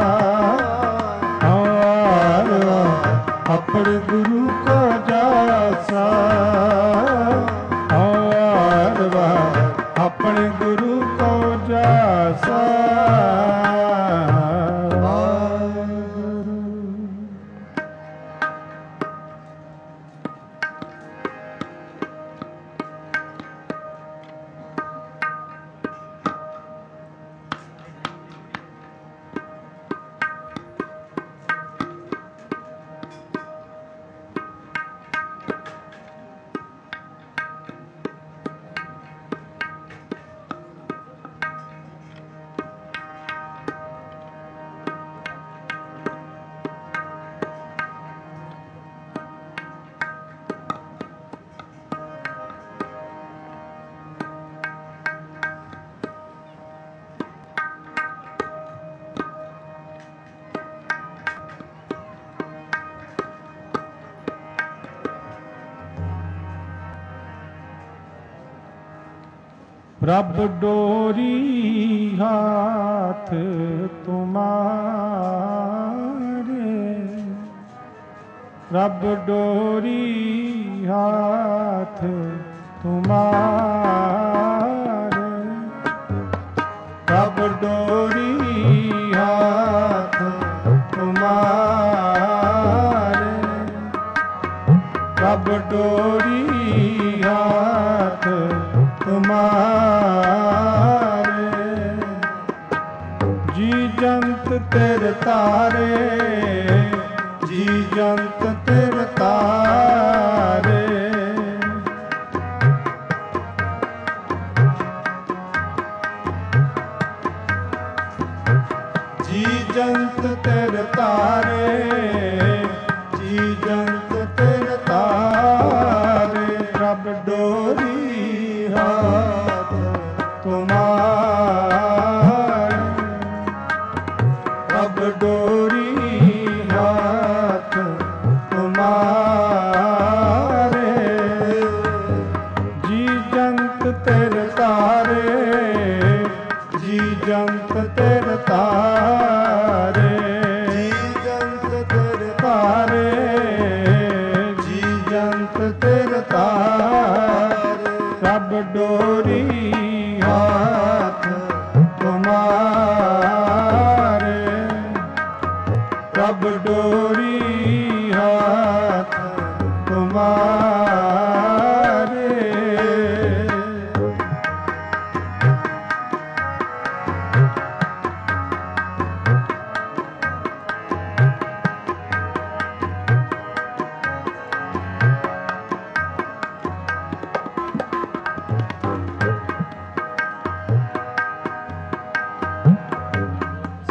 ਵਾਰ ਵਾਰ ਆਪਣੇ ਗੁਰੂ ਕੋ ਜਾਸਾ ਵਾਰ ਵਾਰ ਆਪਣੇ ਗੁਰੂ ਕੋ ਜਾਸਾ ਪ੍ਰਭ ਡੋਰੀ ਹਾਥ ਤੁਮਾਰੇ ਪ੍ਰਭ ਡੋਰੀ ਹਾਥ ਤੁਮਾਰੇ ਪ੍ਰਭ ਡੋਰੀ ਹਾਥ ਤੁਮਾਰੇ ਪ੍ਰਭ ਡੋਰੀ ਹਾਥ ਤੁਮਾਰੇ ਜੀ ਜੰਤ ਤੇਰੇ ਤਾਰੇ ਜੀ ਜੰਤ ਤੇਰੇ ਤਾਰੇ ਜੀ ਜੰਤ ਤੇਰੇ ਤਾਰੇ ਜੀ ਜੰਤ ਤੇਰੇ ਤਾਰੇ ਪ੍ਰਭ ਡੋਰੀ ਹਾਥ ਤੁਮਾਰੇ ਪ੍ਰਭ ਡੋਰੀ ਹਾਥ ਤੁਮਾਰੇ ਜੀ ਜੰਤ ਤੇਰੇ ਤਾਰੇ ਜੀ ਜੰਤ ਤੇਰੇ ਤਾਰੇ
ਜੀ ਜੰਤ ਤੇਰੇ
ਤਾਰੇ ਜੀ ਜੰਤ ਤੇਰੇ ਤਾਰੇ ਪ੍ਰਭ ਡੋਰੀ ਹਾਥ ਤੁਮਾਰੇ ਪ੍ਰਭ ਡੋਰੀ ਹਾਥ ਤੁਮਾਰੇ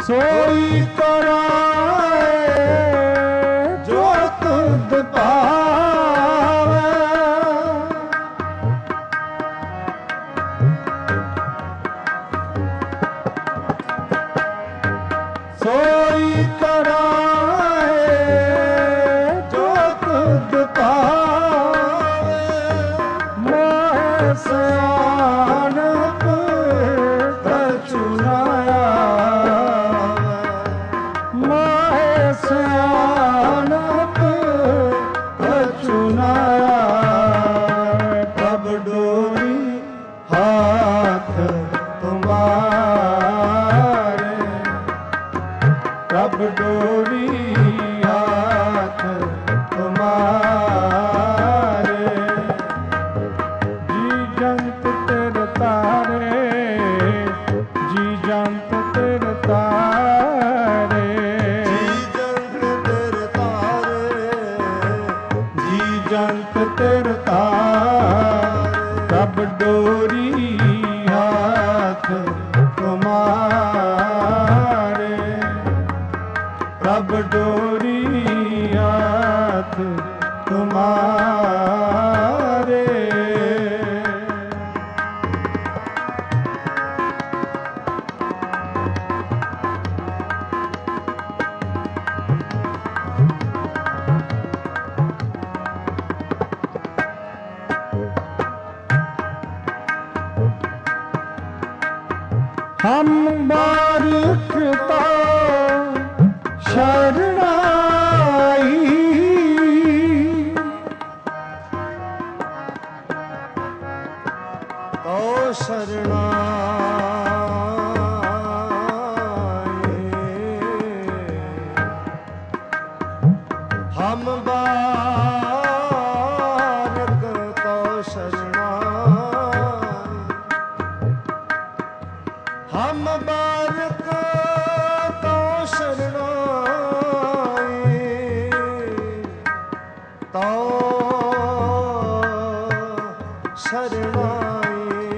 सोई कराए जो तुध पावे। सोई कराए जो तुध पावे। मोह सियानत कछु न आवे। मोह सियानत कछु न आवे। प्रभ डोरी हाथ तुम्हारे। प्रभ डोरी हाथ तुम्हारे। जी जंत तेर तारे। जी जंत तेर तारे। जी जंत तेर तारे। प्रभ डोरी हाथ तुम्हारे। प्रभ डोरी हाथ तुम्हारे। हम बारिकता शरणाई।
तो शरणाई। हम बारक तो शरणाई। हम बारक तो शरणाई। तो शरणाई।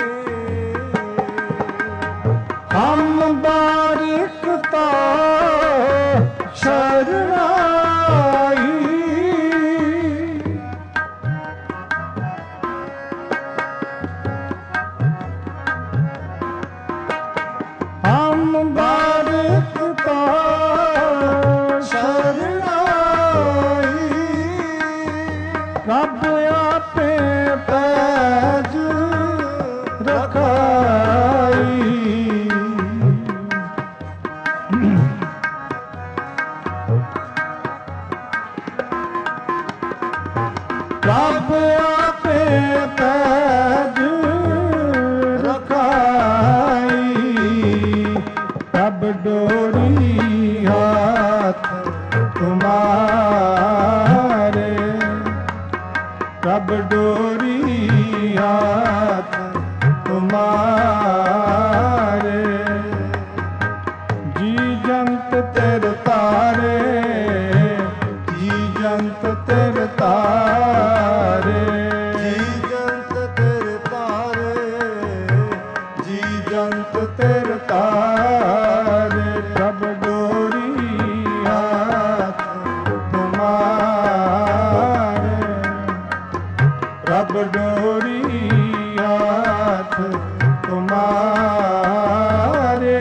हम बारिकता शरणाई। हम बारिकता शरणाई। रब आपे पैज रखाई। रब आपे पैज रखाई। प्रभ डोरी हाथ तुम्हारे। प्रभ डोरी हाथ तुम्हारे। जी जंत तेर तारे। जी जंत तेर तारे।
जी जंत तेरे तारे।
जी जंत तेर तारे। प्रभ डोरी हाथ तुम्हारे। प्रभ डोरी हाथ तुम्हारे।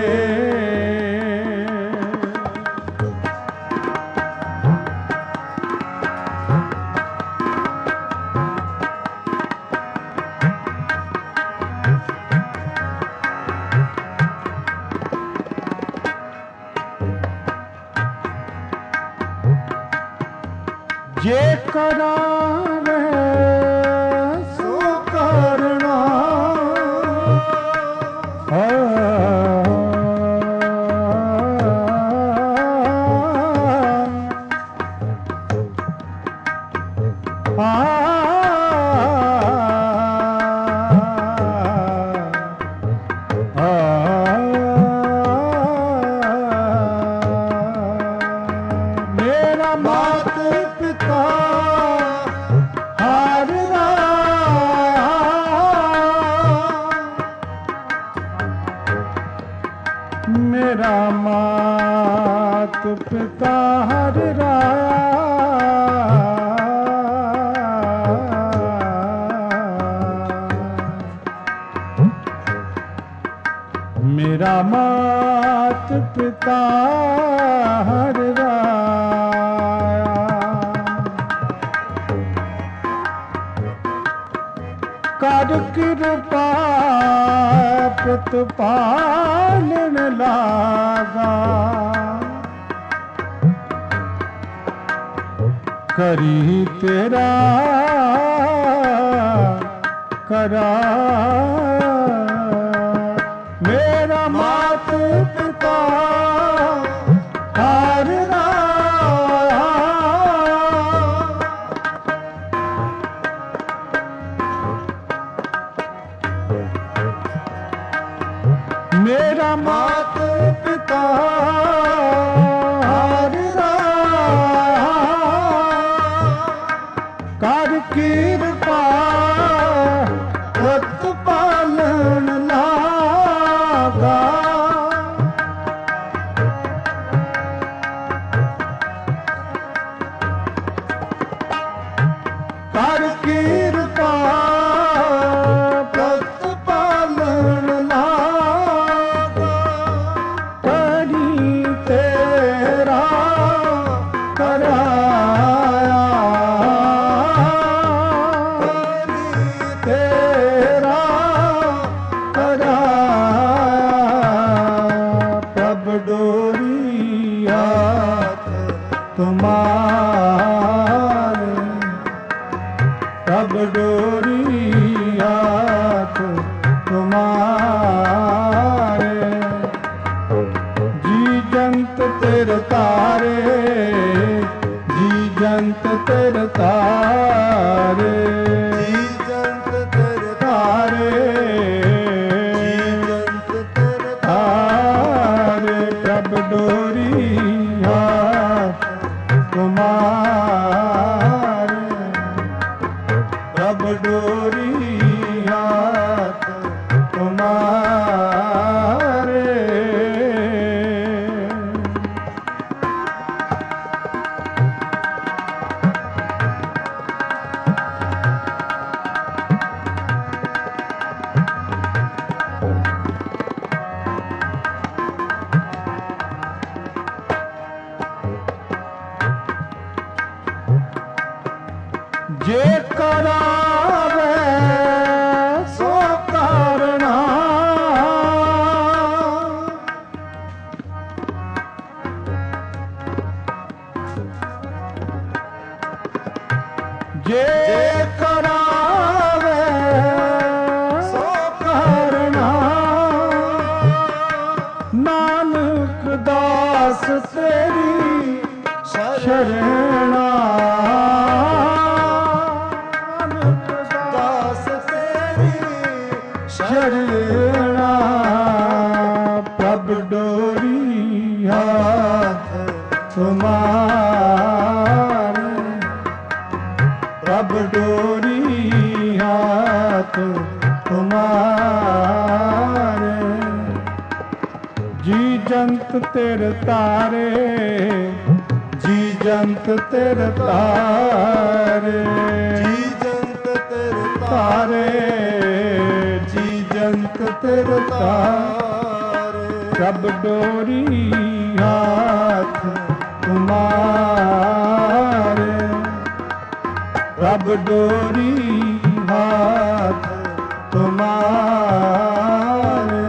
जे करावे सो करना। मेरा मात पिता हार मेरा मात पिता हर राया, मेरा मात पिता हर राया, कर कृपा प्रतिपालन लागा, करी तेरा करा, मेरा मात पिता हर राया, मेरा मात पिता हर राया, कर कृपा प्रतिपालन लागा, कर कृपा प्रतिपालन लागा, करी तेरा कराया, तेरा कराया, प्रभ डोरी हाथ तुम्हारे, प्रभ डोरी हाथ तुम्हारे, जी जंत तेरे तारे, जी जंत तेरे तारे,
जी जंत तेरे
तारे,
जी जंत तेरे
तारे, प्रभ डोरी हाथ तुम्हारे, प्रभ डोरी हाथ तुम्हारे, जे करावे सो करना, जे करावे सो करना, नानक दास तेरी शरणा,
दास तेरी
शरणा, प्रभ डोरी हाथ तुम्हारे, प्रभ डोरी हाथ तुम्हारे, जी जंत तेरे तारे, जी जंत तेरे तारे,
जी जंत तेरे
तारे, जी जंत तेरे तारे, प्रभ डोरी हाथ तुम्हारे, प्रभ डोरी हाथ तुम्हारे,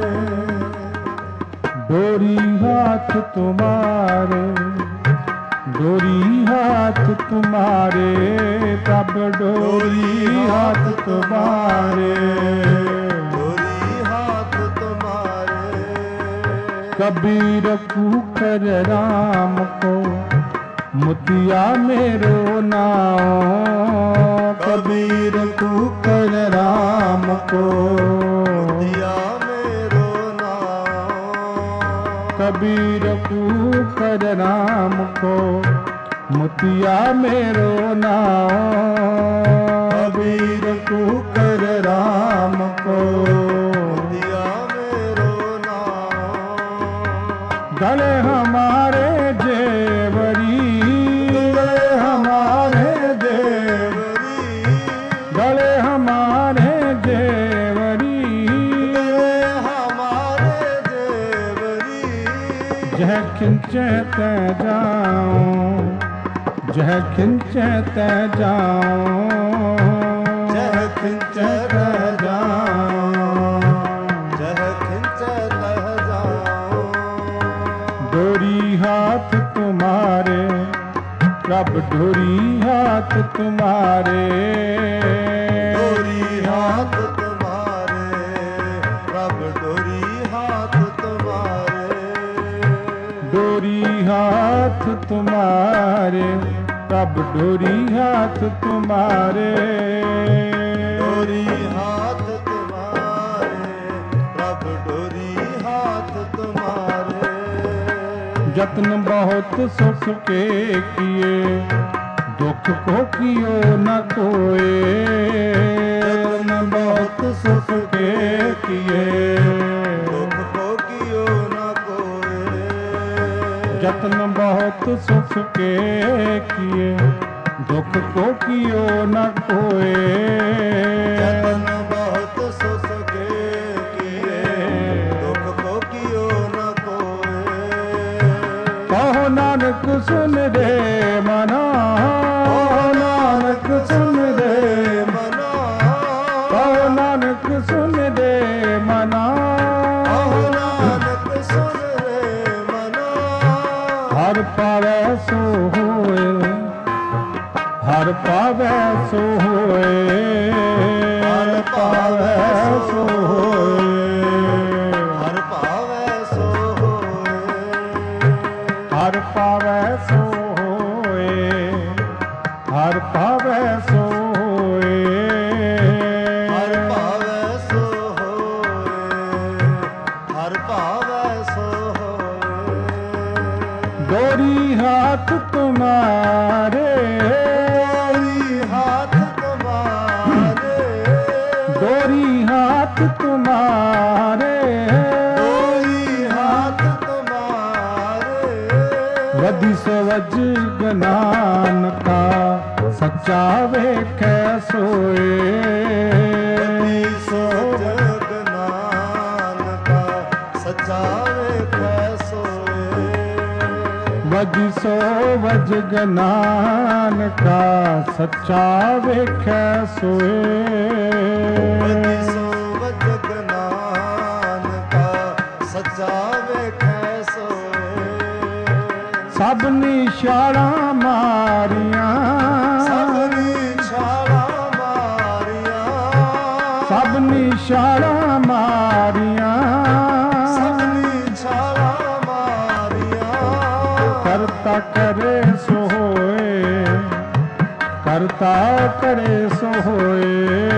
डोरी हाथ तुम्हारे, डोरी हाथ तुम्हारे, प्रभ डोरी हाथ तुम्हारे,
डोरी हाथ तुम्हारे,
कबीर कुकर राम को मुतिया मेरो नाम, कबीर कुकर राम को
दिया मेरो नाम,
कबीर कुकर राम को मुतिया मेरो नाम, कबीर कुकर राम को
दिया मेरो नाम,
गले हमारे जेवरी, गले हमारे
देवरी,
गले हमारे जेवरी,
गले हमारे देवरी,
जह खिंचे ते जाऊं, जह खिंचे ते जाऊं,
जह खिंचे ते जाऊं, जह खिंचे ते जाऊं,
डोरी हाथ तुम्हारे, प्रभ डोरी हाथ तुम्हारे,
डोरी हाथ तुम्हारे, रब डोरी हाथ तुम्हारे,
डोरी हाथ तुम्हारे, प्रभ डोरी हाथ तुम्हारे,
डोरी हाथ तुम्हारे, रब डोरी हाथ तुम्हारे,
जतन बहुत सुख के किए, दुख को कियो न कोई, जतन बहुत सुख के किए,
दुख को कियो न कोई,
जतन बहुत सुख के किए, दुख को कियो न कोई,
जतन बहुत सुख के किए, दुख को कियो न कोई,
कहो नानक सुन रे मना, कहो नानक सुन रे
मना,
कहो नानक सुन रे मना,
कहो नानक सुन रे मना,
हर पावे सो होए, हर पावे सो होए,
हर पावे सो
होए,
हर पावे सो होए,
हर पावे सो होए, हर पावे सो होए,
हर पावे सो होए, हर पावे सो होए,
डोरी हाथ तुम्हारे,
डोरी हाथ तुम्हारे,
डोरी हाथ तुम्हारे,
डोरी हाथ तुम्हारे,
वधि सो वज गनान का सच्चा वेखै सोए,
वधी सो जग नानका सच्चा वेखै सोए,
वधि सो वज गनान का सच्चा वेखै सोए,
वधी सो जग नानका सच्चा वेखै सोए,
सब निशाड़ा मारियां,
सबनी छाड़ा मारियां,
सब निशाड़ा मारियां,
सबनी छाड़ा मारियां,
करता करे सो होए, करता करे सो होए,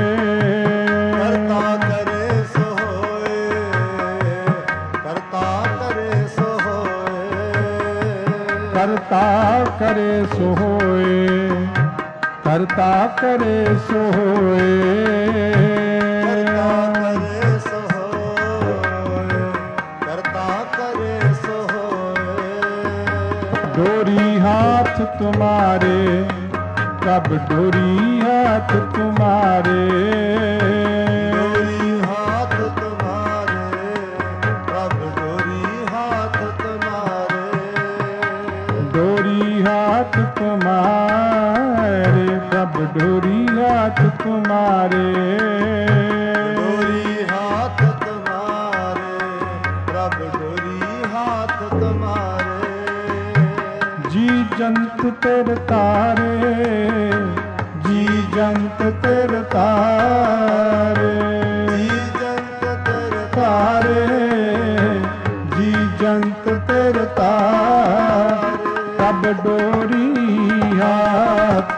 करता करे सो होए, करता करे सो होए,
करता करे सो होए, करता करे सो होए,
करता करे सो होए, करता करे सो होए,
डोरी हाथ तुम्हारे, कब डोरी हाथ तुम्हारे,
डोरी हाथ तुम्हारे, रब डोरी हाथ तुम्हारे,
डोरी हाथ तुम्हारे, कब डोरी हाथ तुम्हारे,
डोरी हाथ तुम्हारे, रब डोरी हाथ तुम्हारे,
जी जंत तेरे तारे, जी जंत तेरे तारे,
जी जंत तेरे
तारे, जी जंत तेरे तारे, तब डोरी हाथ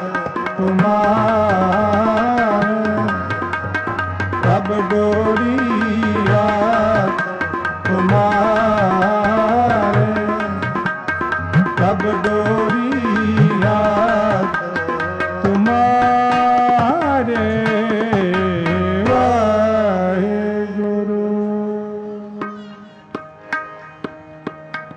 तुम्हारे, तब डोरी हाथ तुम्हारे, तब डोरी हाथ तुम्हारे, वाहेगुरु।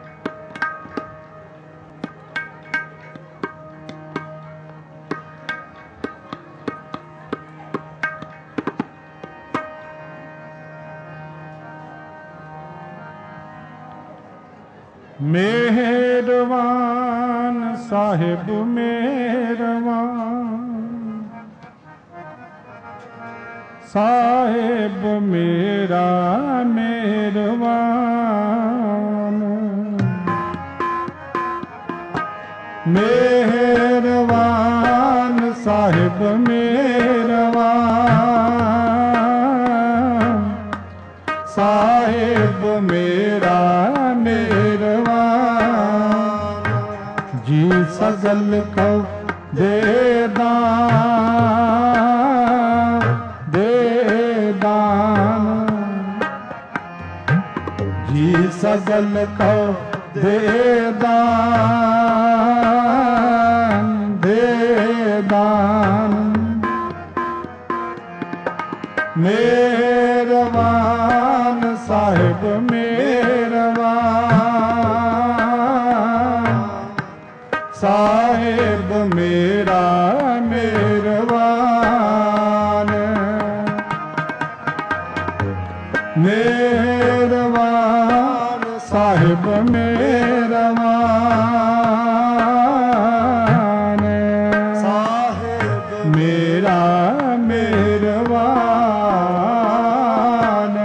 ਮਿਹਰਬਾਨ ਸਾਹਿਬ ਮਿਹਰਬਾਨ, ਸਾਹਿਬ ਮੇਰਾ ਮਿਹਰਬਾਨ, ਮਿਹਰਬਾਨ ਸਾਹਿਬ ਮਿਹਰਬਾਨ, ਸਾਹਿਬ ਮੇਰਾ ਮਿਹਰਬਾਨ, ਜੀ ਸਗਲ ਕਉ ਦੇ ਦਾਨ, ਦੇ ਦਾਨ, ਜੀ ਸਗਲ ਕਉ ਦੇ ਦਾਨ, ਦੇ ਦਾਨ, ਮਿਹਰਬਾਨ ਸਾਹਿਬ ਮਿਹਰਬਾਨ, ਸਾਹਿਬ ਮੇਰਾ ਮਿਹਰਬਾਨ, ਮਿਹਰਬਾਨ ਸਾਹਿਬ ਮਿਹਰਬਾਨ, ਸਾਹਿਬ ਮੇਰਾ ਮਿਹਰਬਾਨ।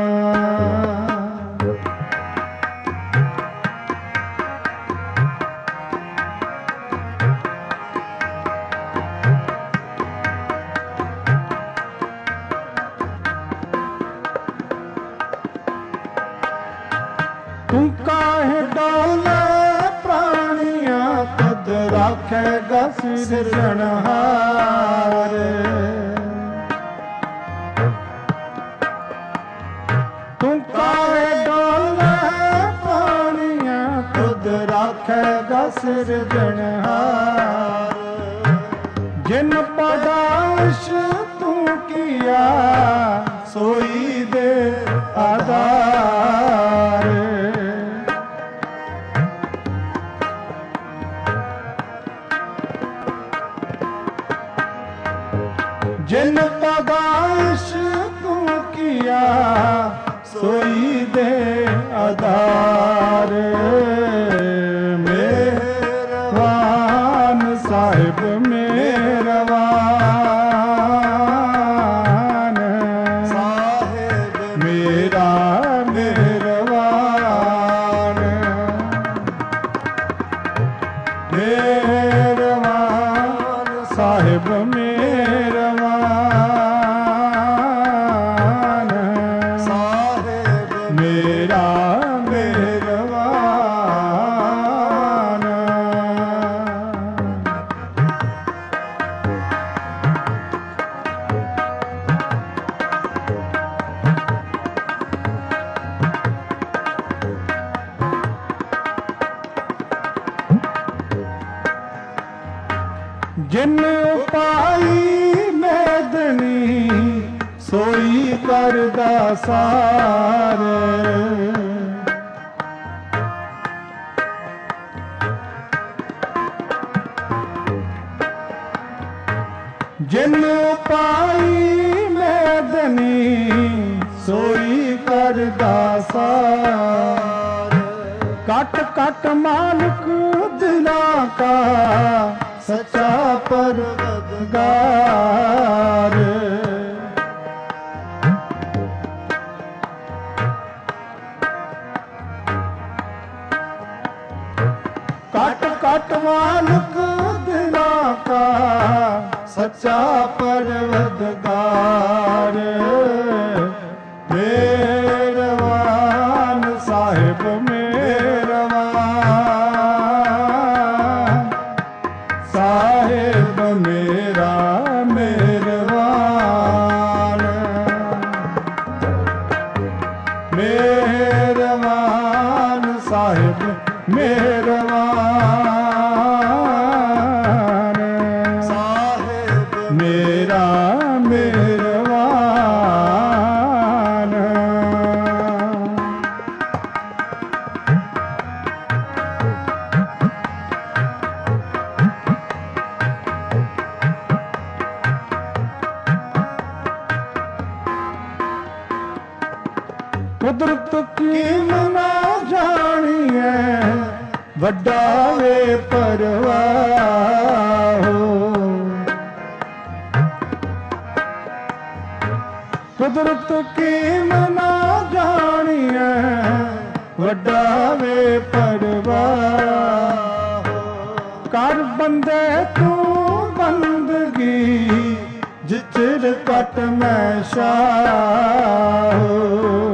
ਤੂੰ ਕਾਹੇ ਡੋਲੇ ਪ੍ਰਾਣੀਆਂ ਤਦ ਰਾਖੇਗਾ ਸਿਰਜਣਹਾਰ, ਤੂੰ ਕਾਹੇ ਡੋਲੇ ਪ੍ਰਾਣੀਆਂ ਤਦ ਰਾਖੇਗਾ ਸਿਰਜਣਹਾਰ, ਜਿਨ ਪਦਾਇਸ਼ ਤੂੰ ਕੀਆ ਸੋਈ ਦੇ ਆਧਾਰ, ਜਿਨ ਪਦਾਇਸ਼ ਤੂੰ ਕੀਆ ਸੋਈ ਦੇ ਆਧਾਰ, ਮਿਹਰਬਾਨ ਸਾਹਿਬ ਮਿਹਰਬਾਨ, ਸਾਹਿਬ ਮੇਰਾ ਮਿਹਰਬਾਨ, ਮਿਹਰਬਾਨ ਸਾਹਿਬ ਮਿਹਰਬਾਨ, ਸਾਹਿਬ ਮੇਰਾ ਮਿਹਰਬਾਨ। ਜਿਨ ਉਪਾਈ ਮੈਦਨੀ ਸੋਈ ਕਰਦਾ ਸਾਰ, ਜਿਨ ਉਪਾਈ ਮੈਦਨੀ ਸੋਈ ਕਰਦਾ ਸਾਰ, ਕਟ ਕਟ ਮਾਲਕ ਦਿਲਾਂ ਕਾ ਸੱਚਾ ਪਰਵਰਦਗਾਰ, ਕਟ ਕਟ ਮਾਲਕ ਦਿਲਾਂ ਕਾ ਸੱਚਾ ਪਰਵਰਦਗਾਰ, ਮਿਹਰਬਾਨ ਸਾਹਿਬ ਮਿਹਰਬਾਨ, ਸਾਹਿਬ ਮੇਰਾ ਮਿਹਰਬਾਨ, ਮਿਹਰਬਾਨ ਸਾਹਿਬ ਮਿਹਰਬਾਨ, ਸਾਹਿਬ ਮੇਰਾ ਮਿਹਰਬਾਨ। ਕੁਦਰਤ ਕੀ ਨਾ ਜਾਣੀਐ ਵੱਡਾ ਵੇ ਪਰਵਾਹੋ। ਕੁਦਰਤ ਕੀਮਨਾ ਜਾਣੀਐ ਵੱਡਾ ਵੇ ਪਰਵਾਹੋ। ਕਰ ਬੰਦੇ ਤੂੰ ਬੰਦਗੀ ਜਿਚਰ ਕਟ ਮੈਂ ਸ਼ਾਹੋ।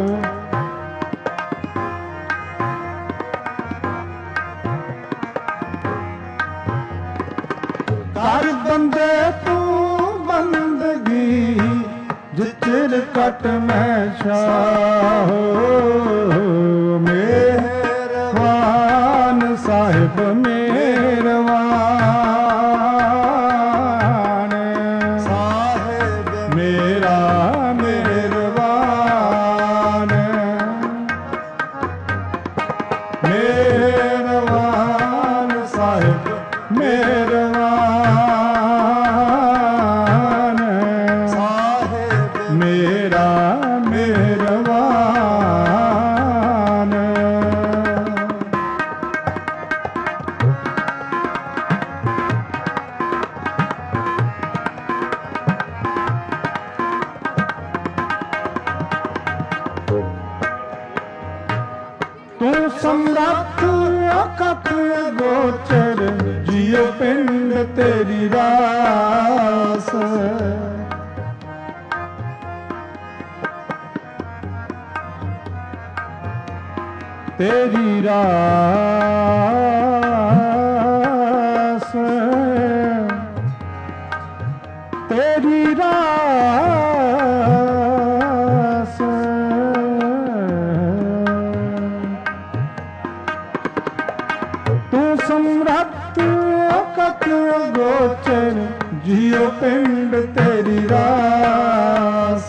ਕਰ ਬੰਦੇ ਤੂੰ ਬੰਦਗੀ ਜਿਚਰ ਕਟ ਮੈਂ ਸ਼ਾਹੋ। ਮਿਹਰਬਾਨ ਸਾਹਿਬ ਮਿਹਰਬਾਨ
ਸਾਹਿਬ
ਮੇਰਾ ਮਿਹਰਬਾਨ। ਮਿਹਰਬਾਨ ਸਾਹਿਬ ਮਿਹਰਬਾਨ
ਸਾਹਿਬ
ਮੇਰਾ ਮਿਹਰਬਾਨ। ਤੂੰ ਸਮਰੱਥ ਅਕਥ ਗੋਚਰ ਜਿਉ ਪਿੰਡ ਤੇਰੀ ਰਾਸ। ਤੇਰੀ ਰਾਸ ਤੇਰੀ ਰਾਸ। ਤੂੰ ਸਮਰੱਥ ਅਕਥ ਗੋਚਰ ਜਿਉ ਪਿੰਡ ਤੇਰੀ ਰਾਸ।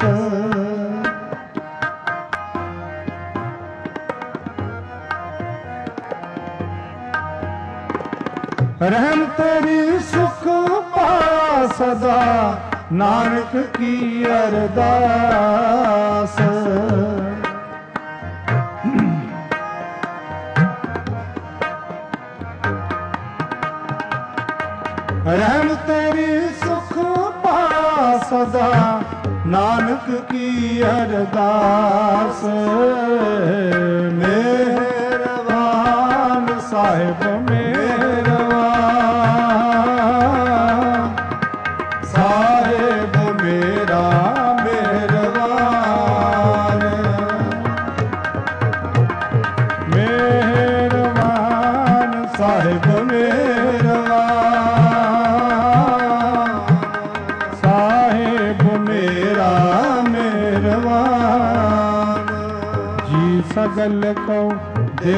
ਰਹਿਮ ਤੇਰੀ ਸੁਖ ਪਾ ਸਦਾ ਨਾਨਕ ਕੀ ਅਰਦਾਸ। ਰਹਿਮ ਤੇਰੀ ਸੁਖ ਪਾ ਸਦਾ ਨਾਨਕ ਕੀ ਅਰਦਾਸ। ਮਿਹਰਬਾਨ ਸਾਹਿਬ ਮਿਹਰਬਾਨ ਸਾਹਿਬ ਮੇਰਾ ਮਿਹਰਬਾਨ। ਮਿਹਰਬਾਨ ਸਾਹਿਬ ਮਿਹਰਬਾਨ ਸਾਹਿਬ ਮੇਰਾ ਮਿਹਰਬਾਨ। ਜੀ ਸਗਲ ਕੋ ਦੇ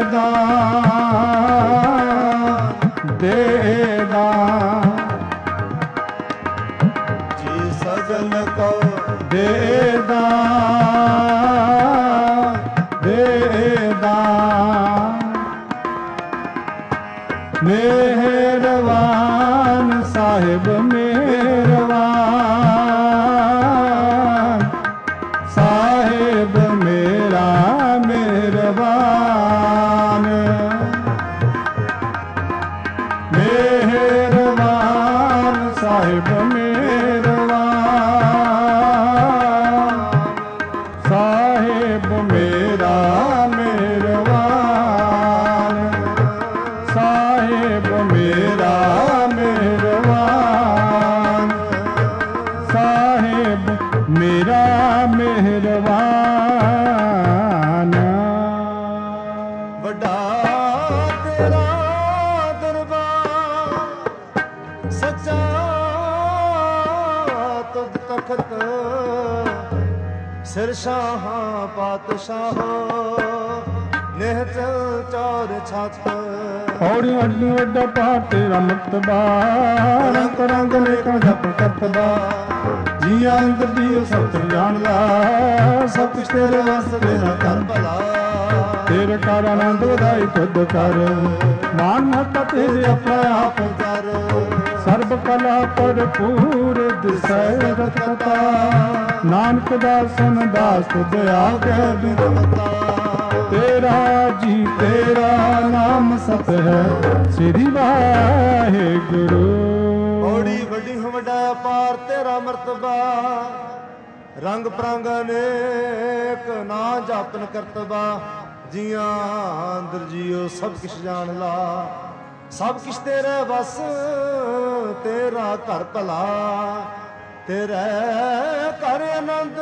ਦਾਨ ਦੇ ਦਾਨ
ਜੀ ਸਗਲ ਕੋ
ਦੇ ਦਾਨ ਦੇ ਦਾਨ। ਮਿਹਰਬਾਨ ਸਾਹਿਬ ਮਿਹਰਬਾਨ ਸਾਹਿਬ ਮੇਰਾ ਮਿਹਰਬਾਨ। ਮਿਹਰਬਾਨ ਸਾਹਿਬ ਮਿਹਰਬਾਨ ਸਾਹਿਬ ਮੇਰਾ ਮਿਹਰਬਾਨ ਸਾਹਿਬ ਮੇਰਾ ਮਿਹਰਬਾਨ ਸਾਹਿਬ ਮੇਰਾ ਮਿਹਰਬਾਨ।
ਵੱਡਾ ਤੇਰਾ ਦਰਬਾਰ ਸੱਚਾ ਤੁਧ ਤਖਤ ਸਿਰ ਸ਼ਾਹਾਂ ਪਾਤਸ਼ਾਹੋ ਨਿਹਚਲ ਚੌਰ ਛੱਤ।
ਔੜੀ ਅੱਡੀ ਵੱਡਾ ਪਹਾੜ ਤੇਰਾ ਮਤਬਾ ਰੰਗ ਰੰਗ ਲੇਖਾਂ ਜਪ ਕਰਤਬਾ। ਜੀਆਂ ਅੰਦਰ ਦੀ ਸਭ ਜਾਣਦਾ ਸਭ ਕੁਛ ਤੇਰੇ ਵਾਸਤੇ ਨਾ ਕਰ
ਭਲਾ
ਤੇਰੇ ਕਰ ਆਨੰਦ ਵਧਾਈ ਤੁਧ ਕਰ ਮਾਨ ਮਹਤਾ ਤੇਰੇ ਆਪਣਾ ਆਪ
ਕਰ
ਸਰਬ ਕਲਾ ਭਰਪੂਰ ਦਿਸੈ ਰਤਤਾ। ਨਾਨਕ ਦਾਸਨ ਦਾਸ ਤੁਧ ਆਗੇ ਬਿਰਮਤਾ। तेरा जी तेरा नाम सत है श्री वाहेगुरु।
बड़ी वड्डी वड्डा पार तेरा मर्तबा रंग प्रांग अनेक ना जापन करतबा जिया अंदर जियो सब किश जान ला सब किश तेरे बस तेरा घर भला तेरे घर आनंद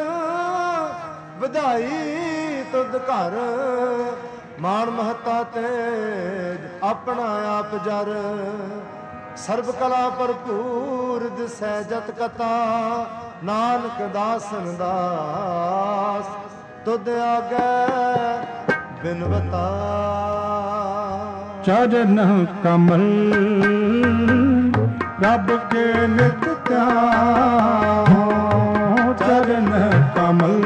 ਵਧਾਈ ਤੁਧ ਘਰ ਮਾਣ ਮਹਤਾ ਤੇਜ ਆਪਣਾ ਆਪ ਜਰ ਸਰਬ ਕਲਾ ਭਰਪੂਰ ਦਿਸੈ ਜਤ ਕਤਾ ਨਾਨਕ ਦਾਸਨ ਦਾਸ ਤੁਧ ਆਗੇ ਬਿਨਵਤਾ।
ਚਰਨ ਕਮਲ ਰੱਬ ਕੇ ਨਿਤ ਧਿਆਨ चरण कमल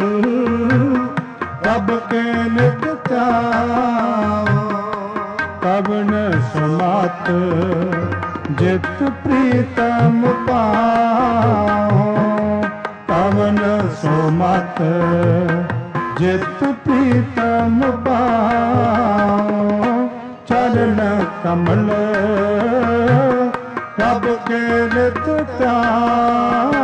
रब के नित ध्यान पवन समात जित प्रीतम पाओ पवन समात जित प्रीतम पाओ चरण कमल रब के नित ध्यान।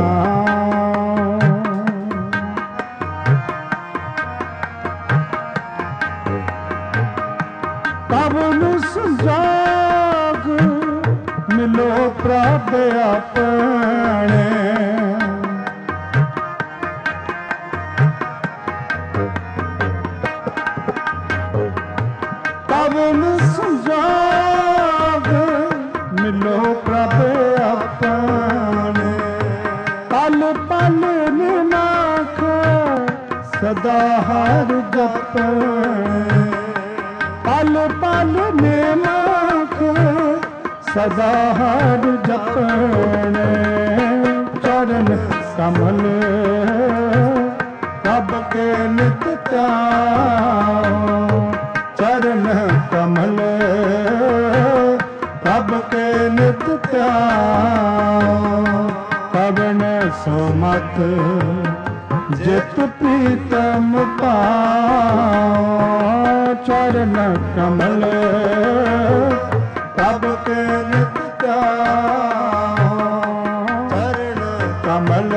संजाग मिलो प्रभ अपने पवन संजाग मिलो प्रभ अपने पल पल निनाख सदा हर जपने पल पल निनाख सदा हर जपने चरण कमल रब के नित ध्यान चरण कमल रब के नित ध्यान पवन सुमत जित प्रीतम पाओ चरण कमल तब के नित ध्यान चरण कमल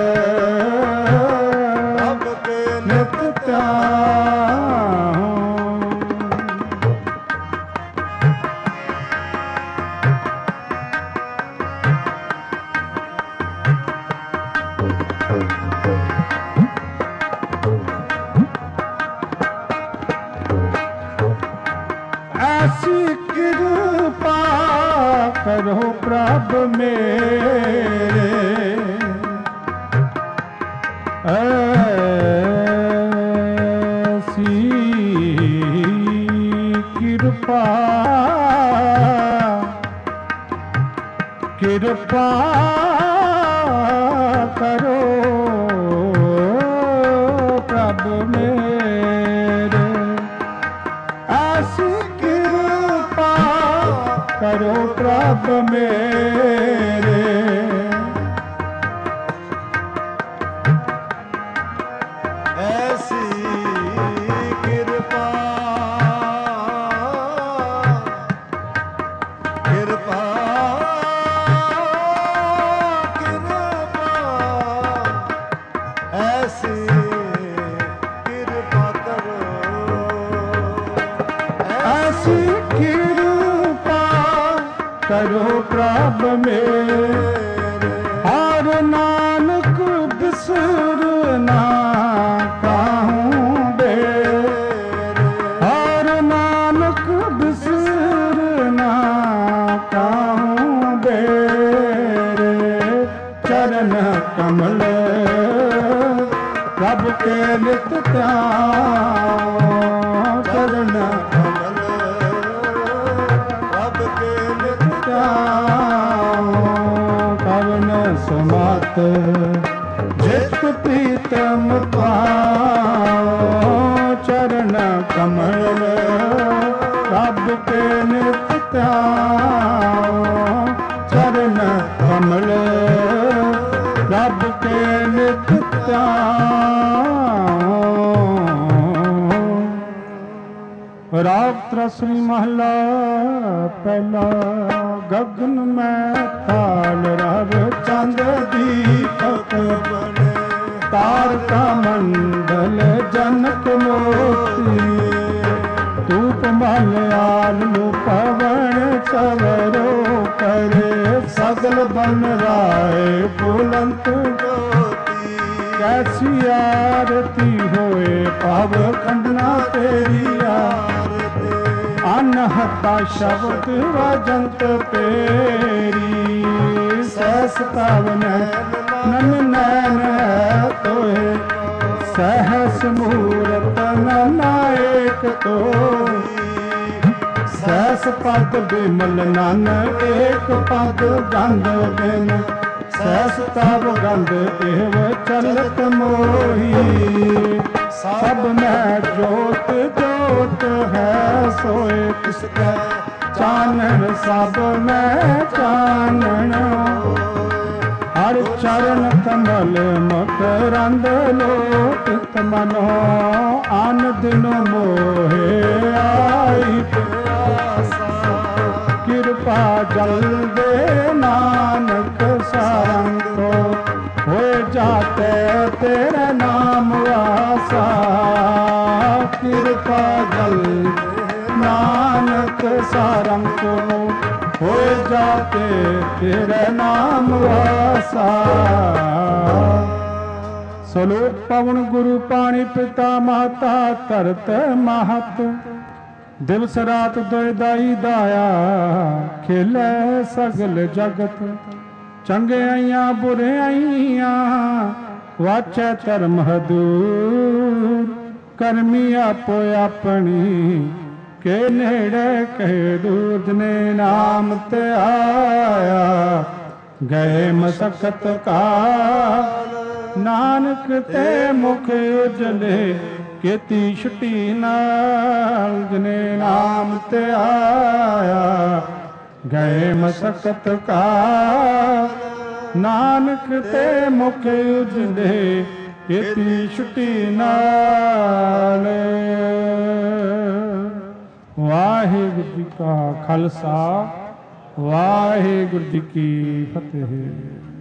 तब के नित ध्यान। ऐसी कृपा करो प्रभ मेरे ऐसी कृपा कृपा करो प्रभ मेरे ऐसी कृपा करो प्रभ मेरे
ऐसी कृपा कृपा कृपा ऐसी कृपा करो
ऐसी कृपा करो प्रभ मेरे और नानक बिसरना काहूँ बे और नानक बिसरना काहूँ बेरे चरण कमल रब के नित ध्यान चरण
कमल रब के नित
ध्यान पवन सुमत जित प्रीतम पाओ चरण कमल रब के नित ध्यान चरण कमल रब के नित ध्यान। ਰਾਗ ਤਰਸਰੀ ਮਹਲਾ ਪਹਿਲਾ। ਗਗਨ ਮੈਂ ਤਾਲ ਰਵ ਚੰਦ ਦੀਪਕ
ਬਨੇ
ਤਾਰਕਾ ਮੰਡਲ ਜਨਕ ਮੋਤੀ। ਧੂਪ ਮਲਿਆਲ ਨੂੰ ਪਵਨ ਸਵਰੋ ਕਰੇ ਸਗਲ ਬਨ ਰਾਏ ਬੁਲੰਦ
ਜੋਤੀ
ਕੈਸੀ ਆਰਤੀ ਹੋਏ ਭਵ ਖੰਡਨਾ ਤੇਰੀ
ਆਰਤੀ
ਅਨਹਤਾ ਸ਼ਬਦ ਵਜੰਤ ਤੇਰੀ। ਸਹਿਸ ਤਵ ਨਨ ਨੈਣ ਹੈ ਤੋਏ ਸਹਿਸ ਮੂਰਤ ਨਾਇਕ ਤੋਈ। ਸਹਿਸ ਪਦ ਬਿਮਲ ਨਨ ਏਕ ਪਦ ਗੰਧ ਬਿਨ ਸਹਿਸ ਤਬ ਗੰਧ ਏਵ ਚਲਤ ਮੋਹੀ। ਸਭ ਮੈਂ ਜੋਤ ਜੋਤ ਹੈ ਸੋਏ ਤਿਸਕੈ ਚਾਨਣ ਸਭ ਮੈਂ ਚਾਨਣ। ਹਰ ਚਰਨ ਕਮਲ ਮਕਰੰਦ ਲੋਟਿਤ ਮਨੋ ਆਨ ਦਿਨ ਮੋਹੇ ਆਈ ਪਿਆਸਾ। ਕਿਰਪਾ ਜਲ ਦੇ ਨਾਨਕ ਸੰਗੋ ਹੋਏ ਜਾਤੇ ਤੇਰਾ ਨਾਮ ਵਾਸਾ। ਕਿਰਪਾ ਜਲ ਨਾਨਕ ਸਾਰੰਗ ਹੋਏ ਜਾਤੇ ਤੇਰੇ ਨਾਮ ਵਾਸਾ। ਸਲੋਕ ਪਵਨ ਗੁਰੂ ਪਾਣੀ ਪਿਤਾ ਮਾਤਾ ਧਰਤ ਮਹਤ। ਦਿਵਸ ਰਾਤ ਦੁਇ ਦਾਈ ਦਾਇਆ ਖੇਲੇ ਸਗਲ ਜਗਤ। ਚੰਗਿਆਈਆਂ ਬੁਰਿਆਈਆਂ ਵਾਚੈ ਧਰਮ ਹਦੂਰ। ਕਰਮੀ ਆਪੋ ਆਪਣੀ ਕੇ ਨੇੜੇ ਕਹਿ ਦੂਰ। ਜਿਨੇ ਨਾਮ ਤੇ ਆਇਆ ਗਏ ਮਸਕਤ ਕਾਲ। ਨਾਨਕ ਤੇ ਮੁਖ ਉਜਲੇ ਕੀਤੀ ਛੁੱਟੀ ਨਾਲ। ਜਿਨੇ ਨਾਮ ਤੇ ਆਇਆ ਗਏ ਮਸਕਤ ਕਾਲ। ਨਾਨਕ ਤੇ ਮੁਖ ਉਜਲੇ ਕੀਤੀ ਛੁੱਟੀ ਨਾਲ। ਵਾਹਿਗੁਰੂ ਜੀ ਕਾ ਖਾਲਸਾ ਵਾਹਿਗੁਰੂ ਜੀ ਕੀ ਫਤਿਹ।